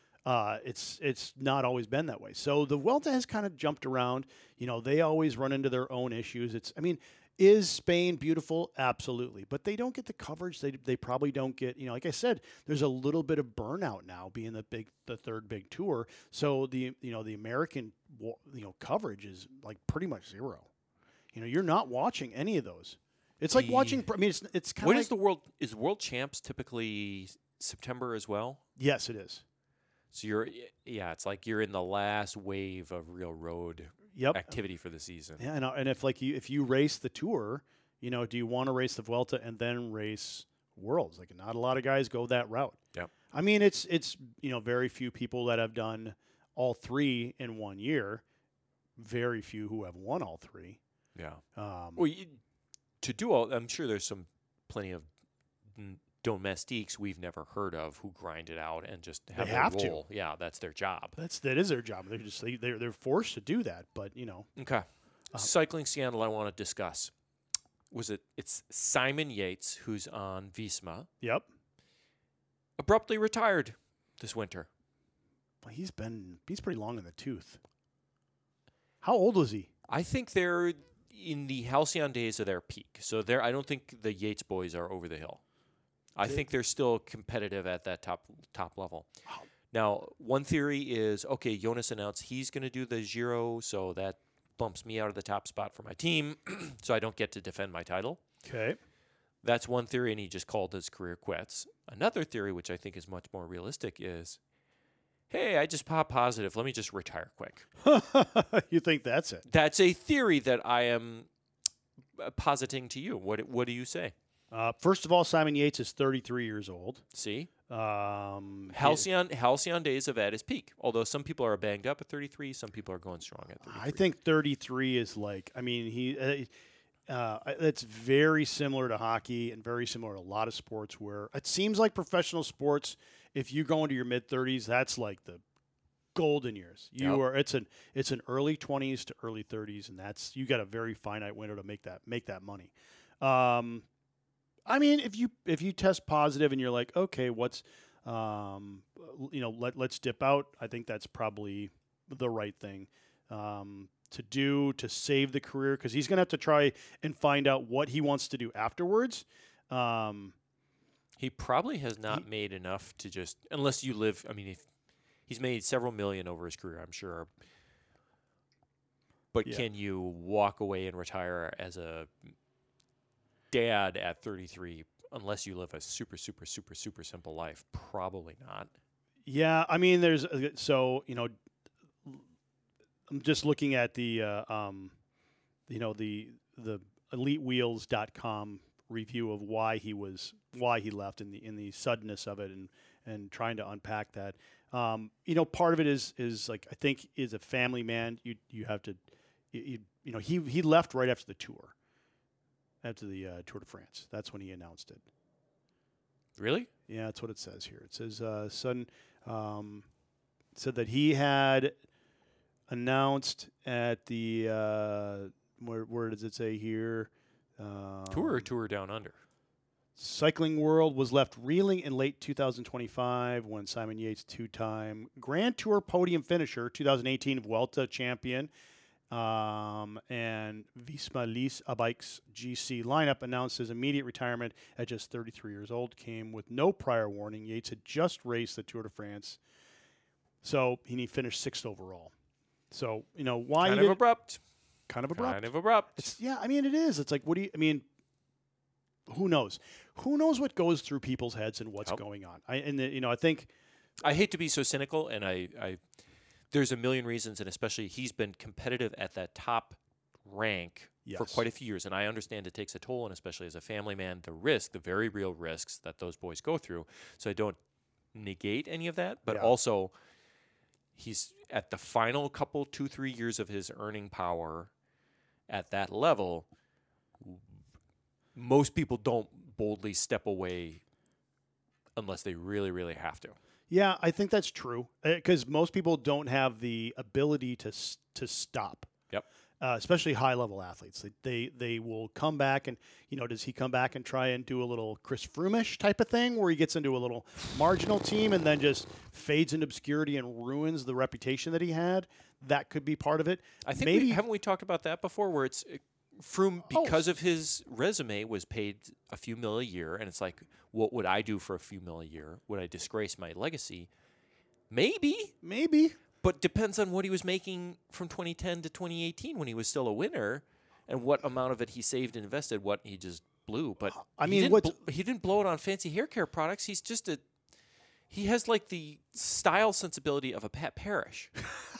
It's not always been that way. So the Vuelta has kind of jumped around. They always run into their own issues. Is Spain beautiful? Absolutely. But they don't get the coverage. They probably don't get, like I said, there's a little bit of burnout now being the third big tour. So the American, coverage is like pretty much zero. You're not watching any of those. It's like watching, it's kind of is World Champs typically September as well? Yes, it is. So it's like you're in the last wave of real road Yep. activity for the season. Yeah, and if you race the Tour, do you want to race the Vuelta and then race Worlds? Like, not a lot of guys go that route. Yep. I mean, it's very few people that have done all three in 1 year. Very few who have won all three. Yeah. Well, to do all, I'm sure there's plenty of domestiques we've never heard of who grind it out and just have their role. Yeah, that's their job. That is their job. They're forced to do that. But Okay. Cycling scandal I want to discuss. It's Simon Yates, who's on Visma. Yep. Abruptly retired this winter. Well, he's pretty long in the tooth. How old was he? I think they're in the halcyon days of their peak. So I don't think the Yates boys are over the hill. I think they're still competitive at that top level. Wow. Now, one theory is, okay, Jonas announced he's going to do the Giro, so that bumps me out of the top spot for my team, so I don't get to defend my title. Okay. That's one theory, and he just called his career quits. Another theory, which I think is much more realistic, is, hey, I just popped positive. Let me just retire quick. You think that's it? That's a theory that I am positing to you. What do you say? First of all, Simon Yates is 33 years old. See? Halcyon days of at his peak. Although some people are banged up at 33, some people are going strong at 33. I think 33 is it's very similar to hockey and very similar to a lot of sports where it seems like professional sports, if you go into your mid-30s, that's like the golden years. It's an early 20s to early 30s, and you got a very finite window to make that money. I mean, if you test positive and you're like, okay, let's dip out. I think that's probably the right thing to do to save the career, because he's going to have to try and find out what he wants to do afterwards. He probably has not made enough to just, unless you live. I mean, if he's made several million over his career, I'm sure. But can you walk away and retire as a dad at 33 unless you live a super, super, super, super simple life? Probably not. Yeah, I mean, I'm just looking at the EliteWheels.com review of why he left in the suddenness of it and trying to unpack that. Part of it is like, I think, is a family man. You have to, he left right after the Tour. After the Tour de France. That's when he announced it. Really? Yeah, that's what it says here. It says son said that he had announced at the where does it say here? Tour or Tour Down Under? Cycling World was left reeling in late 2025 when Simon Yates, two-time Grand Tour podium finisher, 2018 Vuelta champion, and Visma Lease a Bike's GC lineup announced his immediate retirement at just 33 years old. Came with no prior warning. Yates had just raced the Tour de France, so he finished 6th overall. So why kind of abrupt. Kind of abrupt. Kind of abrupt. I mean, it is. It's like, who knows? Who knows what goes through people's heads and what's going on? I think I hate to be so cynical, and I there's a million reasons, and especially he's been competitive at that top rank for quite a few years, and I understand it takes a toll, and especially as a family man, the very real risks that those boys go through. So I don't negate any of that, but also he's at the final 2-3 years of his earning power at that level. Most people don't boldly step away unless they really, really have to. Yeah, I think that's true, because most people don't have the ability to stop. Yep. Especially high-level athletes. They will come back and, does he come back and try and do a little Chris Froome-ish type of thing where he gets into a little marginal team and then just fades into obscurity and ruins the reputation that he had? That could be part of it. I think haven't we talked about that before, where it's Froome, because of his resume, was paid a few mil a year, and it's like, what would I do for a few mil a year? Would I disgrace my legacy? Maybe. But depends on what he was making from 2010 to 2018 when he was still a winner, and what amount of it he saved and invested, what he just blew. But he didn't blow it on fancy hair care products. He's just a He has like the style sensibility of a Pat Parrish.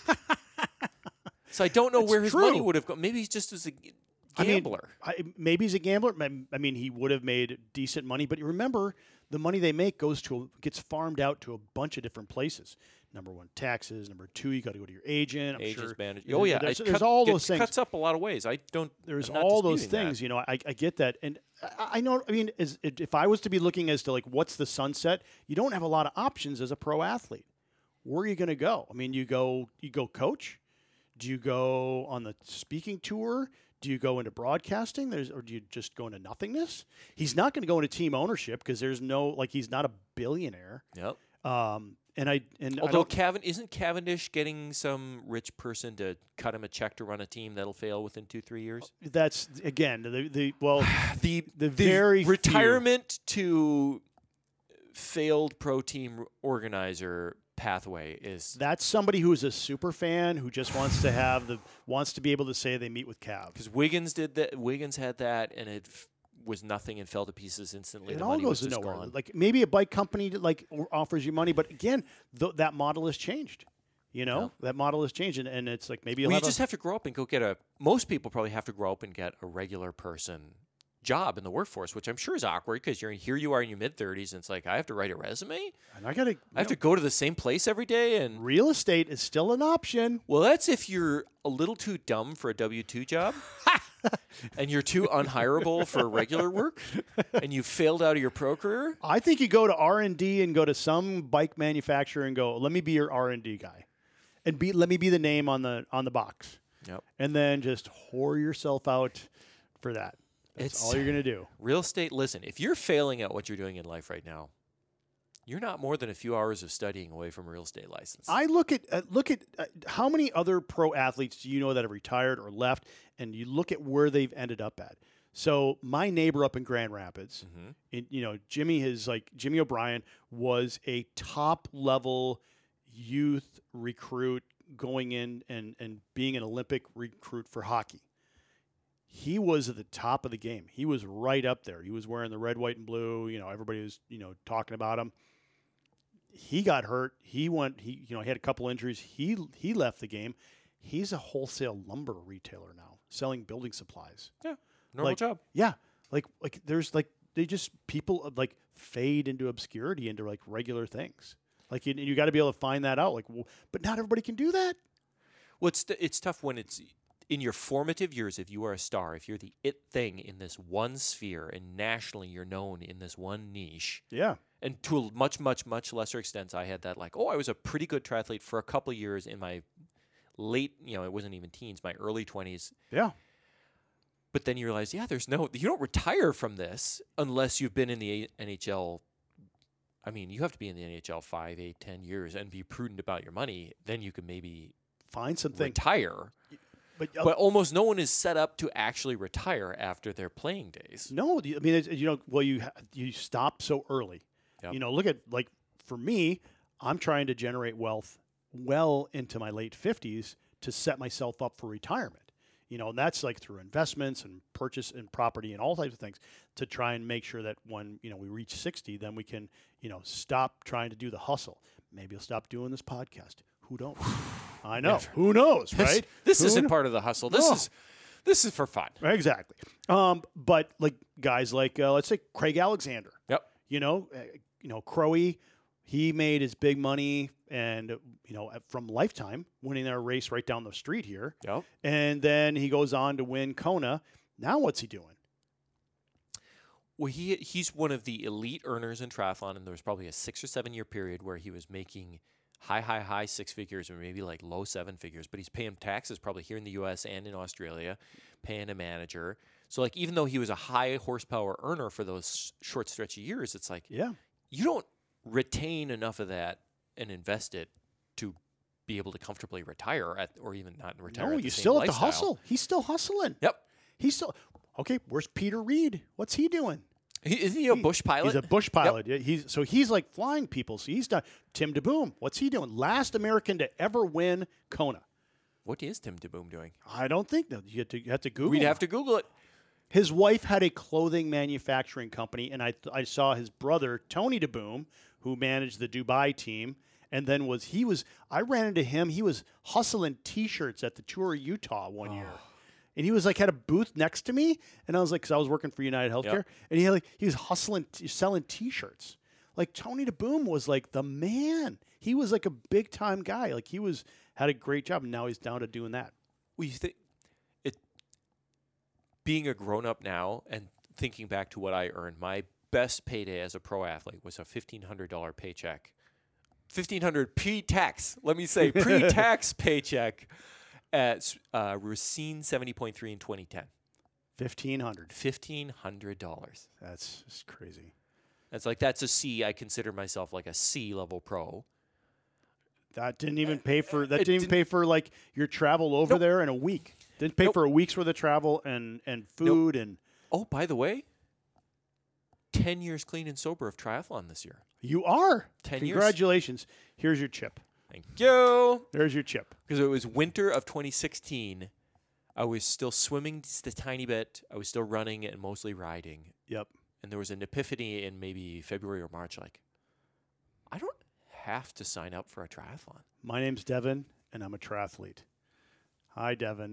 So I don't know where his money true. would have gone. Maybe he's just was a gambler. Maybe he's a gambler. I mean, he would have made decent money, but you remember the money they make gets farmed out to a bunch of different places. Number one, taxes. Number two, you got to go to your agent. I'm Agents, sure. managers. Oh yeah, there's all those things. Cuts up a lot of ways. There's I'm not all those disputing things. that. You know, I get that, and I know. I mean, if I was to be looking as to like what's the sunset, you don't have a lot of options as a pro athlete. Where are you going to go? I mean, you go coach. Do you go on the speaking tour? Do you go into broadcasting? Or do you just go into nothingness? He's not going to go into team ownership because there's no he's not a billionaire. Yep. Although isn't Cavendish getting some rich person to cut him a check to run a team that'll fail within 2-3 years? That's again the The very retirement to failed pro team organizer pathway is that's somebody who is a super fan who just wants to be able to say they meet with Cav. because Wiggins did that. Wiggins had that, and it was nothing and fell to pieces instantly. It the all money goes was to just nowhere. gone. Like maybe a bike company offers you money, but again, that model has changed. You know, that model has changed, and it's like maybe Well, you just have to grow up and go get most people probably have to grow up and get a regular person job in the workforce, which I'm sure is awkward because here you are in your mid-30s, and it's like I have to write a resume. And I have to go to the same place every day, and real estate is still an option. well, that's if you're a little too dumb for a W-2 job, and you're too unhireable for regular work, and you failed out of your pro career. I think you go to R&D and go to some bike manufacturer and go, let me be your R&D guy, and let me be the name on the box. Yep. And then just whore yourself out for that. That's all you're going to do. Real estate, listen, if you're failing at what you're doing in life right now, you're not more than a few hours of studying away from a real estate license. I look at how many other pro athletes do you know that have retired or left, and you look at where they've ended up at. So my neighbor up in Grand Rapids, Jimmy O'Brien was a top level youth recruit going in and being an Olympic recruit for hockey. He was at the top of the game. He was right up there. He was wearing the red, white, and blue. You know, everybody was, talking about him. He got hurt. He had a couple injuries. He left the game. He's a wholesale lumber retailer now, selling building supplies. Yeah, normal job. Yeah, people fade into obscurity into regular things. You got to be able to find that out. But not everybody can do that. Well, it's tough when it's in your formative years. If you are a star, if you're the it thing in this one sphere, and nationally you're known in this one niche. Yeah. And to a much, much, much lesser extent, I had that I was a pretty good triathlete for a couple of years in my late, it wasn't even teens, my early 20s. Yeah. But then you realize, you don't retire from this unless you've been in the NHL. I mean, you have to be in the NHL 5, 8, 10 years and be prudent about your money. Then you can maybe find something. Retire. But almost no one is set up to actually retire after their playing days. No, I mean, you stop so early. Yep. Look at for me, I'm trying to generate wealth well into my late 50s to set myself up for retirement. And that's through investments and purchase and property and all types of things to try and make sure that when, we reach 60, then we can, stop trying to do the hustle. Maybe I'll stop doing this podcast. Who knows? I know. Who knows, right? This isn't part of the hustle. This is for fun. Exactly. But guys let's say Craig Alexander. Yep. Crowe, he made his big money and from Lifetime, winning their race right down the street here. Yep. And then he goes on to win Kona. Now what's he doing? Well, he's one of the elite earners in triathlon, and there was probably a 6 or 7 year period where he was making high 6 figures, or maybe low 7 figures, but he's paying taxes probably here in the U.S. and in Australia, paying a manager. So even though he was a high horsepower earner for those short stretch of years, it's you don't retain enough of that and invest it to be able to comfortably retire or even not retire. No, at the you same still have lifestyle. to hustle. He's still hustling. Yep. He's still okay. Where's Peter Reed? What's he doing? Isn't he a bush pilot? He's a bush pilot. Yep. Yeah, he's flying people. So he's done. Tim DeBoom, what's he doing? Last American to ever win Kona. What is Tim DeBoom doing? I don't think that you have to Google. We'd have to Google it. His wife had a clothing manufacturing company, and I saw his brother, Tony DeBoom, who managed the Dubai team, and then I ran into him. He was hustling T-shirts at the Tour of Utah one year. And he was like, had a booth next to me. And I was like, because I was working for United Healthcare. And he was hustling, selling T-shirts. Like Tony DeBoom was like the man. He was like a big time guy. Like had a great job. And now he's down to doing that. Well, you think being a grown up now and thinking back to what I earned, my best payday as a pro athlete was a $1,500 paycheck. $1,500 pre-tax. Let me say pre-tax paycheck at Racine 70.3 in 2010. $1,500. That's just crazy. That's a C. I consider myself like a C level pro. That didn't even pay for like your travel over there in a week. Didn't pay for a week's worth of travel and food and. Oh, by the way, 10 years clean and sober of triathlon this year. You are. 10 years. Congratulations. Here's your chip. Thank you. There's your chip. Because it was winter of 2016. I was still swimming just a tiny bit. I was still running and mostly riding. Yep. And there was an epiphany in maybe February or March, like, I don't have to sign up for a triathlon. My name's Devin, and I'm a triathlete. Hi, Devin.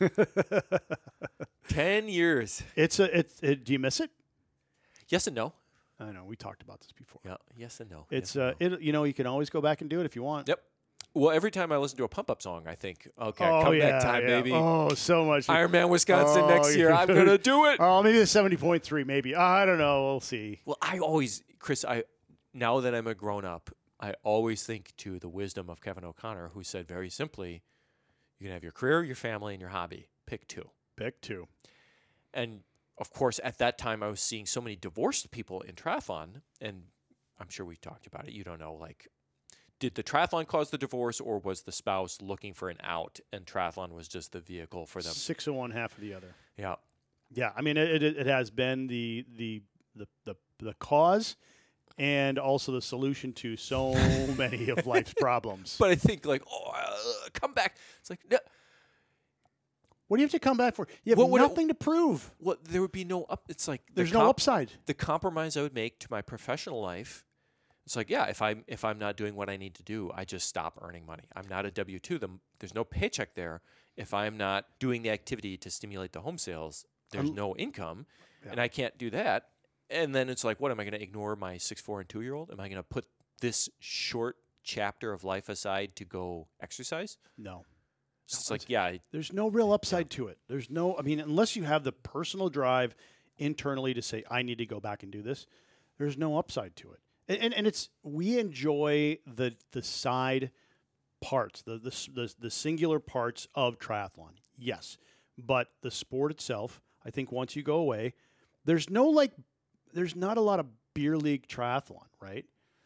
10 years. Do you miss it? Yes and no. I know. We talked about this before. Yeah. Yes and no. It's yes and no. you can always go back and do it if you want. Yep. Well, every time I listen to a pump up song, I think, okay, comeback time, baby. Oh, so much. Ironman Wisconsin next year. I'm gonna do it. Oh, maybe the 70.3. Maybe I don't know. We'll see. Well, Chris, now that I'm a grown up, I always think to the wisdom of Kevin O'Connor, who said very simply, you can have your career, your family, and your hobby. Pick two. Pick two. And of course, at that time, I was seeing so many divorced people in triathlon, and I'm sure we talked about it. You don't know, like, did the triathlon cause the divorce, or was the spouse looking for an out, and triathlon was just the vehicle for them? 6 of one, half of the other. Yeah. Yeah. I mean, it has been the cause and also the solution to so many of life's problems. But I think, like, come back. It's like, no. What do you have to come back for? You have nothing to prove. Well, there would be no up. It's like there's no upside. The compromise I would make to my professional life. It's like, yeah, if I'm not doing what I need to do, I just stop earning money. I'm not a W-2. There's no paycheck there. If I'm not doing the activity to stimulate the home sales, there's no income, and I can't do that. And then it's like, what, am I going to ignore my 6'4" and 2-year-old? Am I going to put this short chapter of life aside to go exercise? No. So it's like, yeah. There's no real upside to it. There's no, I mean, unless you have the personal drive internally to say, I need to go back and do this, there's no upside to it. And we enjoy the side parts, the singular parts of triathlon. Yes. But the sport itself, I think once you go away, there's not a lot of beer league triathlon, right?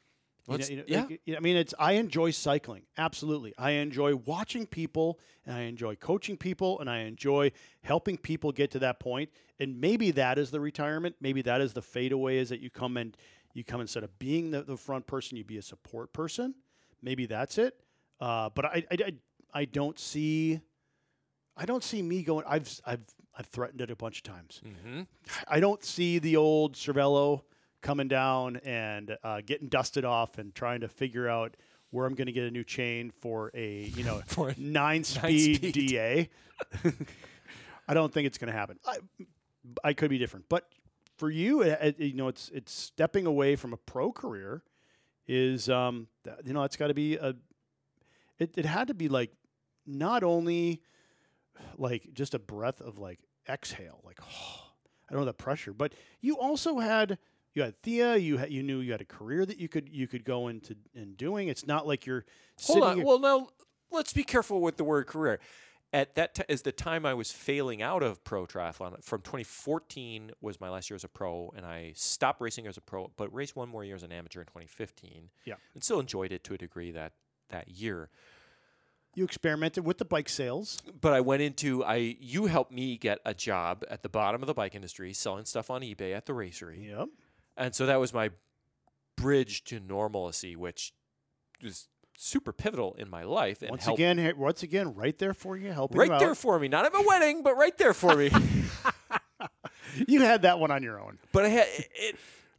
I enjoy cycling. Absolutely. I enjoy watching people, and I enjoy coaching people, and I enjoy helping people get to that point. And maybe that is the retirement. Maybe that is the fadeaway, is that you come instead of being the front person, you be a support person. Maybe that's it. But I don't see me going. I've threatened it a bunch of times. Mm-hmm. I don't see the old Cervelo coming down and getting dusted off and trying to figure out where I'm going to get a new chain for a for 9-speed DA. I don't think it's going to happen. I could be different, but for you, it's stepping away from a pro career. It's got to be it had to be like not only like just a breath of like exhale, like I don't know, the pressure, but you also had Thea, you knew you had a career that you could go into and doing. It's not like you're sitting Hold on. here. Well, now let's be careful with the word career. At that is the time I was failing out of pro triathlon. From 2014 was my last year as a pro, and I stopped racing as a pro, but raced one more year as an amateur in 2015. Yeah, and still enjoyed it to a degree that year. You experimented with the bike sales, but I went into you helped me get a job at the bottom of the bike industry, selling stuff on eBay at the racery. Yep. And so that was my bridge to normalcy, which was super pivotal in my life. And once again, right there for you, helping right you out. there for me. Not at my wedding, but right there for me. You had that one on your own. But I had it.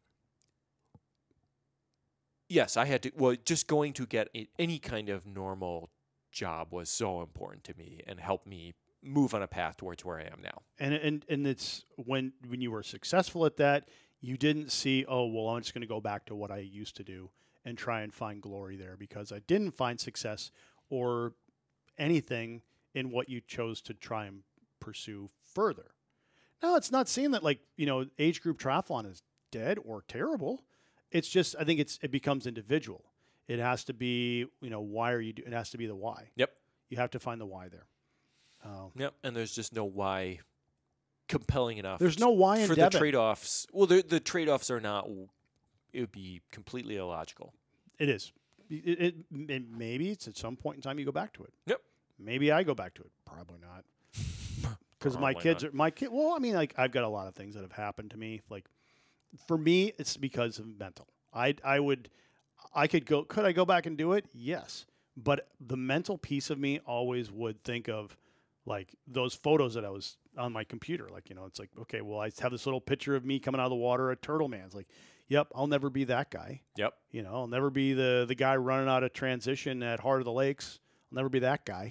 Yes, I had to. Well, just going to get any kind of normal job was so important to me and helped me move on a path towards where I am now. And it's when you were successful at that, you didn't see, oh, well, I'm just going to go back to what I used to do and try and find glory there because I didn't find success or anything in what you chose to try and pursue further. Now, it's not saying that age group triathlon is dead or terrible. It's just, I think it becomes individual. It has to be, why are you doing? It has to be the why. Yep. You have to find the why there. Yep. And there's just no why compelling enough. There's no why in for Devon. the trade-offs. Well, the trade-offs are not. It would be completely illogical. It is. It maybe it's at some point in time you go back to it. Yep. Maybe I go back to it. Probably not. Because my kids are Well, I mean, I've got a lot of things that have happened to me. Like, for me, it's because of mental. Could I go back and do it? Yes. But the mental piece of me always would think of like those photos that I was on my computer. Like, it's like, okay, well, I have this little picture of me coming out of the water at Turtle Man's. Like, yep, I'll never be that guy. Yep. I'll never be the guy running out of transition at Heart of the Lakes. I'll never be that guy.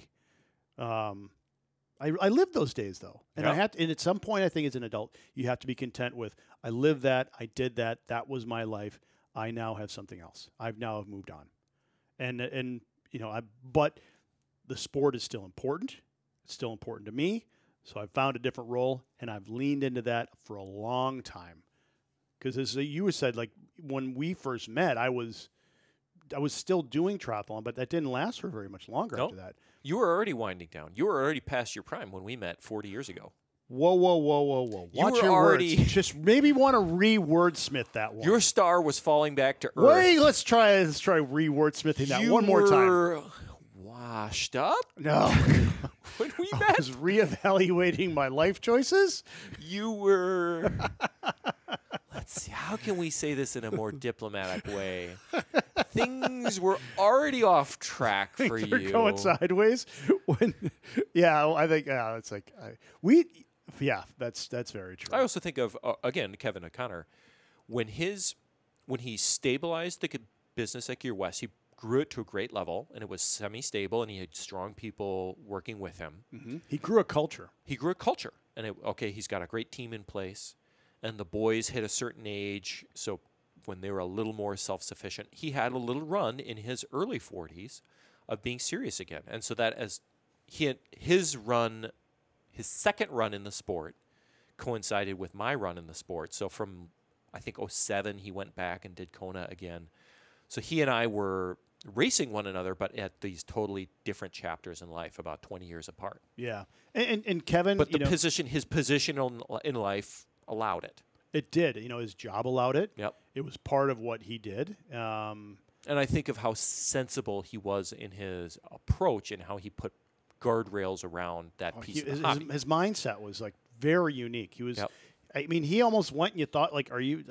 I lived those days though, and I have to. And at some point, I think as an adult, you have to be content with. I lived that. I did that. That was my life. I now have something else. I've now moved on, and but the sport is still important. It's still important to me. So I've found a different role, and I've leaned into that for a long time. Because as you said, like when we first met, I was still doing triathlon, but that didn't last for very much longer after that. You were already winding down. You were already past your prime when we met 40 years ago. Whoa. Watch your words. Just maybe want to re-wordsmith that one. Your star was falling back to earth. Wait, let's try re-wordsmithing that one more time. You were washed up? No. When we I met? was reevaluating my life choices. You were... Let's see. How can we say this in a more diplomatic way? Things were already off track for you. They're going sideways. I think it's like that's very true. I also think of again Kevin O'Connor when he stabilized the business at Gear West. He grew it to a great level, and it was semi-stable, and he had strong people working with him. Mm-hmm. He grew a culture. And he's got a great team in place, and the boys hit a certain age, so when they were a little more self-sufficient, he had a little run in his early 40s of being serious again. And so that as his second run in the sport coincided with my run in the sport. So from, I think, 2007, he went back and did Kona again. So he and I were racing one another, but at these totally different chapters in life, about 20 years apart. Yeah. And Kevin... But his position in life allowed it. It did. His job allowed it. Yep. It was part of what he did. And I think of how sensible he was in his approach and how he put guardrails around that piece of the hobby. His mindset was like very unique. He was... Yep. I mean, he almost went and you thought, like,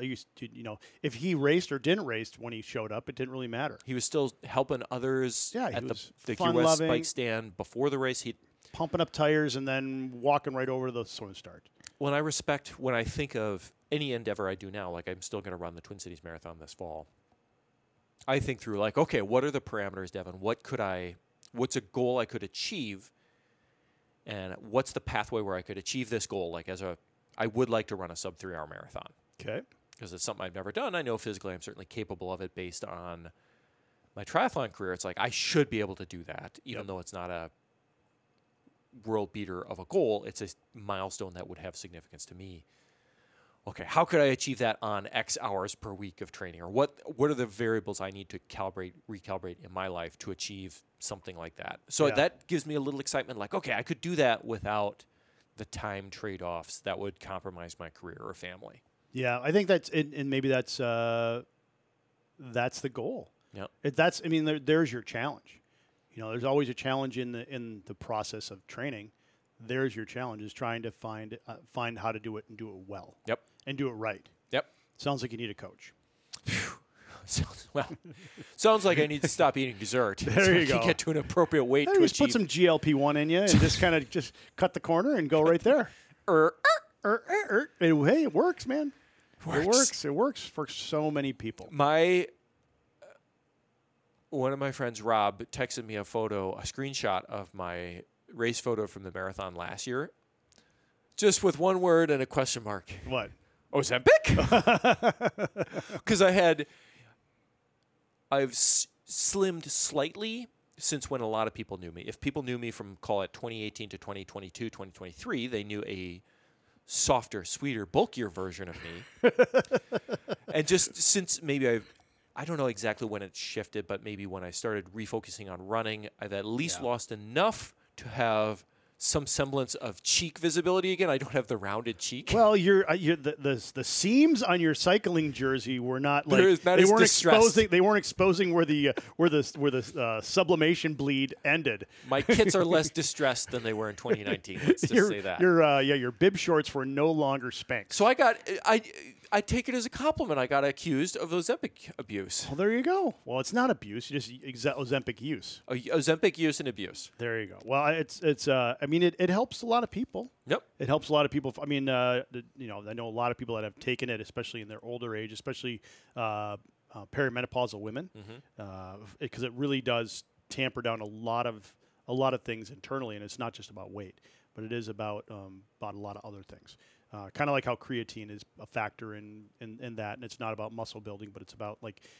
if he raced or didn't race when he showed up, it didn't really matter. He was still helping others at the Gear West bike stand before the race. He'd pumping up tires and then walking right over to the swim start. When I think of any endeavor I do now, like I'm still going to run the Twin Cities Marathon this fall, I think through like, okay, what are the parameters, Devin? What's a goal I could achieve? And what's the pathway where I could achieve this goal? Like I would like to run a sub 3 hour marathon. Okay. Because it's something I've never done. I know physically I'm certainly capable of it based on my triathlon career. It's like I should be able to do that, even though it's not a world beater of a goal. It's a milestone that would have significance to me. Okay, how could I achieve that on X hours per week of training? Or what are the variables I need to recalibrate in my life to achieve something like that? So that gives me a little excitement, like, okay, I could do that without the time trade-offs that would compromise my career or family. Yeah, I think that's it, and maybe that's the goal. Yep. There's your challenge. There's always a challenge in the process of training. There's your challenge, is trying to find how to do it and do it well. Yep. And do it right. Yep. Sounds like you need a coach. Sounds like I need to stop eating dessert. There you go. Get to an appropriate weight to just achieve. Put some GLP-1 in you and just kind of just cut the corner and go right there. Hey, it works, man. Works. It works. It works for so many people. One of my friends, Rob, texted me a screenshot of my race photo from the marathon last year, just with one word and a question mark. What? Ozempic? Because I've slimmed slightly since when a lot of people knew me. If people knew me from, call it 2018 to 2022, 2023, they knew a softer, sweeter, bulkier version of me. And just since maybe I don't know exactly when it shifted, but maybe when I started refocusing on running, I've at least lost enough to have some semblance of cheek visibility again. I don't have the rounded cheek. Well, the seams on your cycling jersey were not like they weren't exposing. They weren't exposing where the sublimation bleed ended. My kits are less distressed than they were in 2019. Let's just say that. Your bib shorts were no longer Spanx. So I take it as a compliment. I got accused of Ozempic abuse. Well, there you go. Well, it's not abuse. You just Ozempic use. Ozempic use and abuse. There you go. Well, it helps a lot of people. Yep. It helps a lot of people. I mean, I know a lot of people that have taken it, especially in their older age, especially perimenopausal women, because it really does tamper down a lot of things internally, and it's not just about weight, but it is about a lot of other things. Kind of like how creatine is a factor in that, and it's not about muscle building, but it's about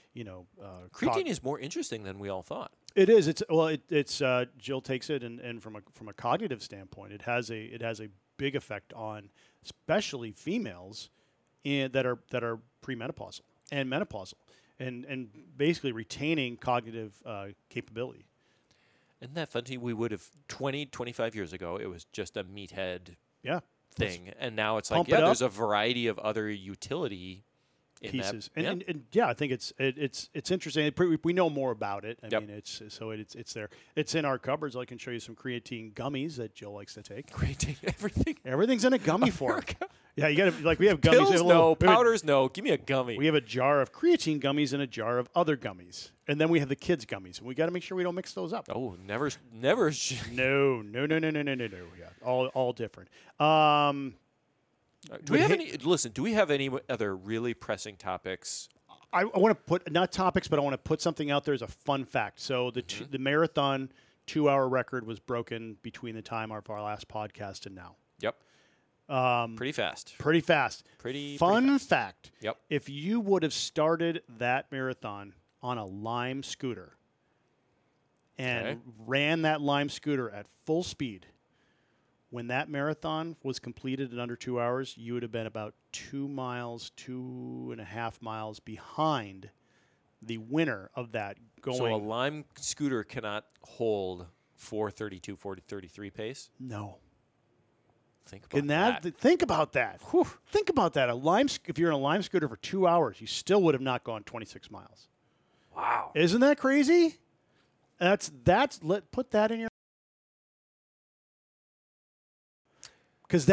creatine is more interesting than we all thought. It is. It's Jill takes it, and from a cognitive standpoint, it has a big effect on especially females that are premenopausal and menopausal, and basically retaining cognitive capability. Isn't that funny? We would have 25 years ago, it was just a meathead. Yeah. Thing, and now it's like there's a variety of other utility in pieces, that. And I think it's interesting. We know more about it. I mean, it's there. It's in our cupboards. I can show you some creatine gummies that Jill likes to take. Creatine, everything's in a gummy form. Yeah, you got to we have gummies. Pills, powders, no. Give me a gummy. We have a jar of creatine gummies and a jar of other gummies, and then we have the kids' gummies. And we got to make sure we don't mix those up. Oh, never. No. Yeah, all different. Do we have any? Listen, do we have any other really pressing topics? I want to put not topics, but I want to put something out there as a fun fact. So the marathon 2-hour record was broken between the time of our last podcast and now. Yep. Pretty fast. Pretty fast. Fun fact. Yep. If you would have started that marathon on a Lime scooter and ran that Lime scooter at full speed, when that marathon was completed in under 2 hours, you would have been about 2.5 miles behind the winner of that going. So a Lime scooter cannot hold 4:32, 4:33 pace? No. Think about that. Think about that. Whew. Think about that. If you're in a Lime scooter for 2 hours, you still would have not gone 26 miles. Wow. Isn't that crazy? Put that in your. Because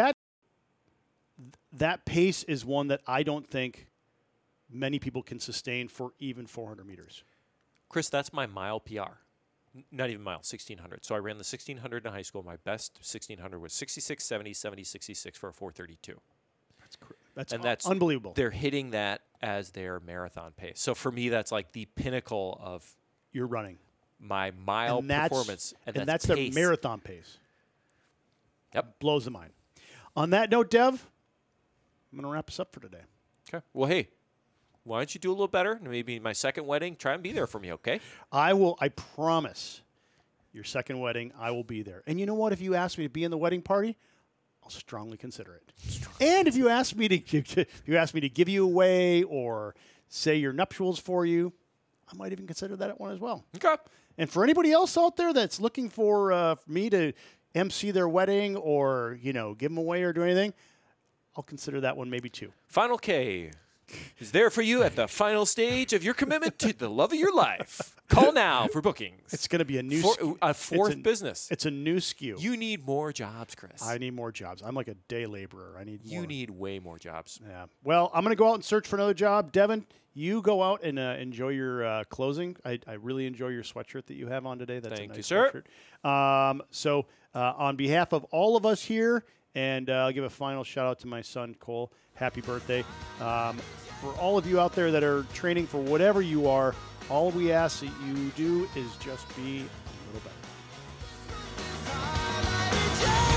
that pace is one that I don't think many people can sustain for even 400 meters. Chris, that's my mile PR. Not even mile, 1,600. So I ran the 1,600 in high school. My best 1,600 was 66, 70, 70, 66 for a 4:32. That's unbelievable. They're hitting that as their marathon pace. So for me, that's like the pinnacle of your running. My mile performance. And that's their marathon pace. Yep. Blows the mind. On that note, Dev, I'm going to wrap us up for today. Okay. Well, hey, why don't you do a little better? Maybe my second wedding, try and be there for me, okay? I will. I promise your second wedding, I will be there. And you know what? If you ask me to be in the wedding party, I'll strongly consider it. And if you ask me to give you away or say your nuptials for you, I might even consider that one as well. Okay. And for anybody else out there that's looking for me to MC their wedding or, give them away or do anything, I'll consider that one maybe too. Final K is there for you at the final stage of your commitment to the love of your life. Call now for bookings. It's going to be a new fourth business. It's a new SKU. You need more jobs, Chris. I need more jobs. I'm like a day laborer. I need more. You need way more jobs. Yeah. Well, I'm going to go out and search for another job. Devin, you go out and enjoy your closing. I really enjoy your sweatshirt that you have on today. That's Thank a nice you, sir. sweatshirt. So on behalf of all of us here And I'll give a final shout out to my son, Cole. Happy birthday. For all of you out there that are training for whatever you are, all we ask that you do is just be a little better.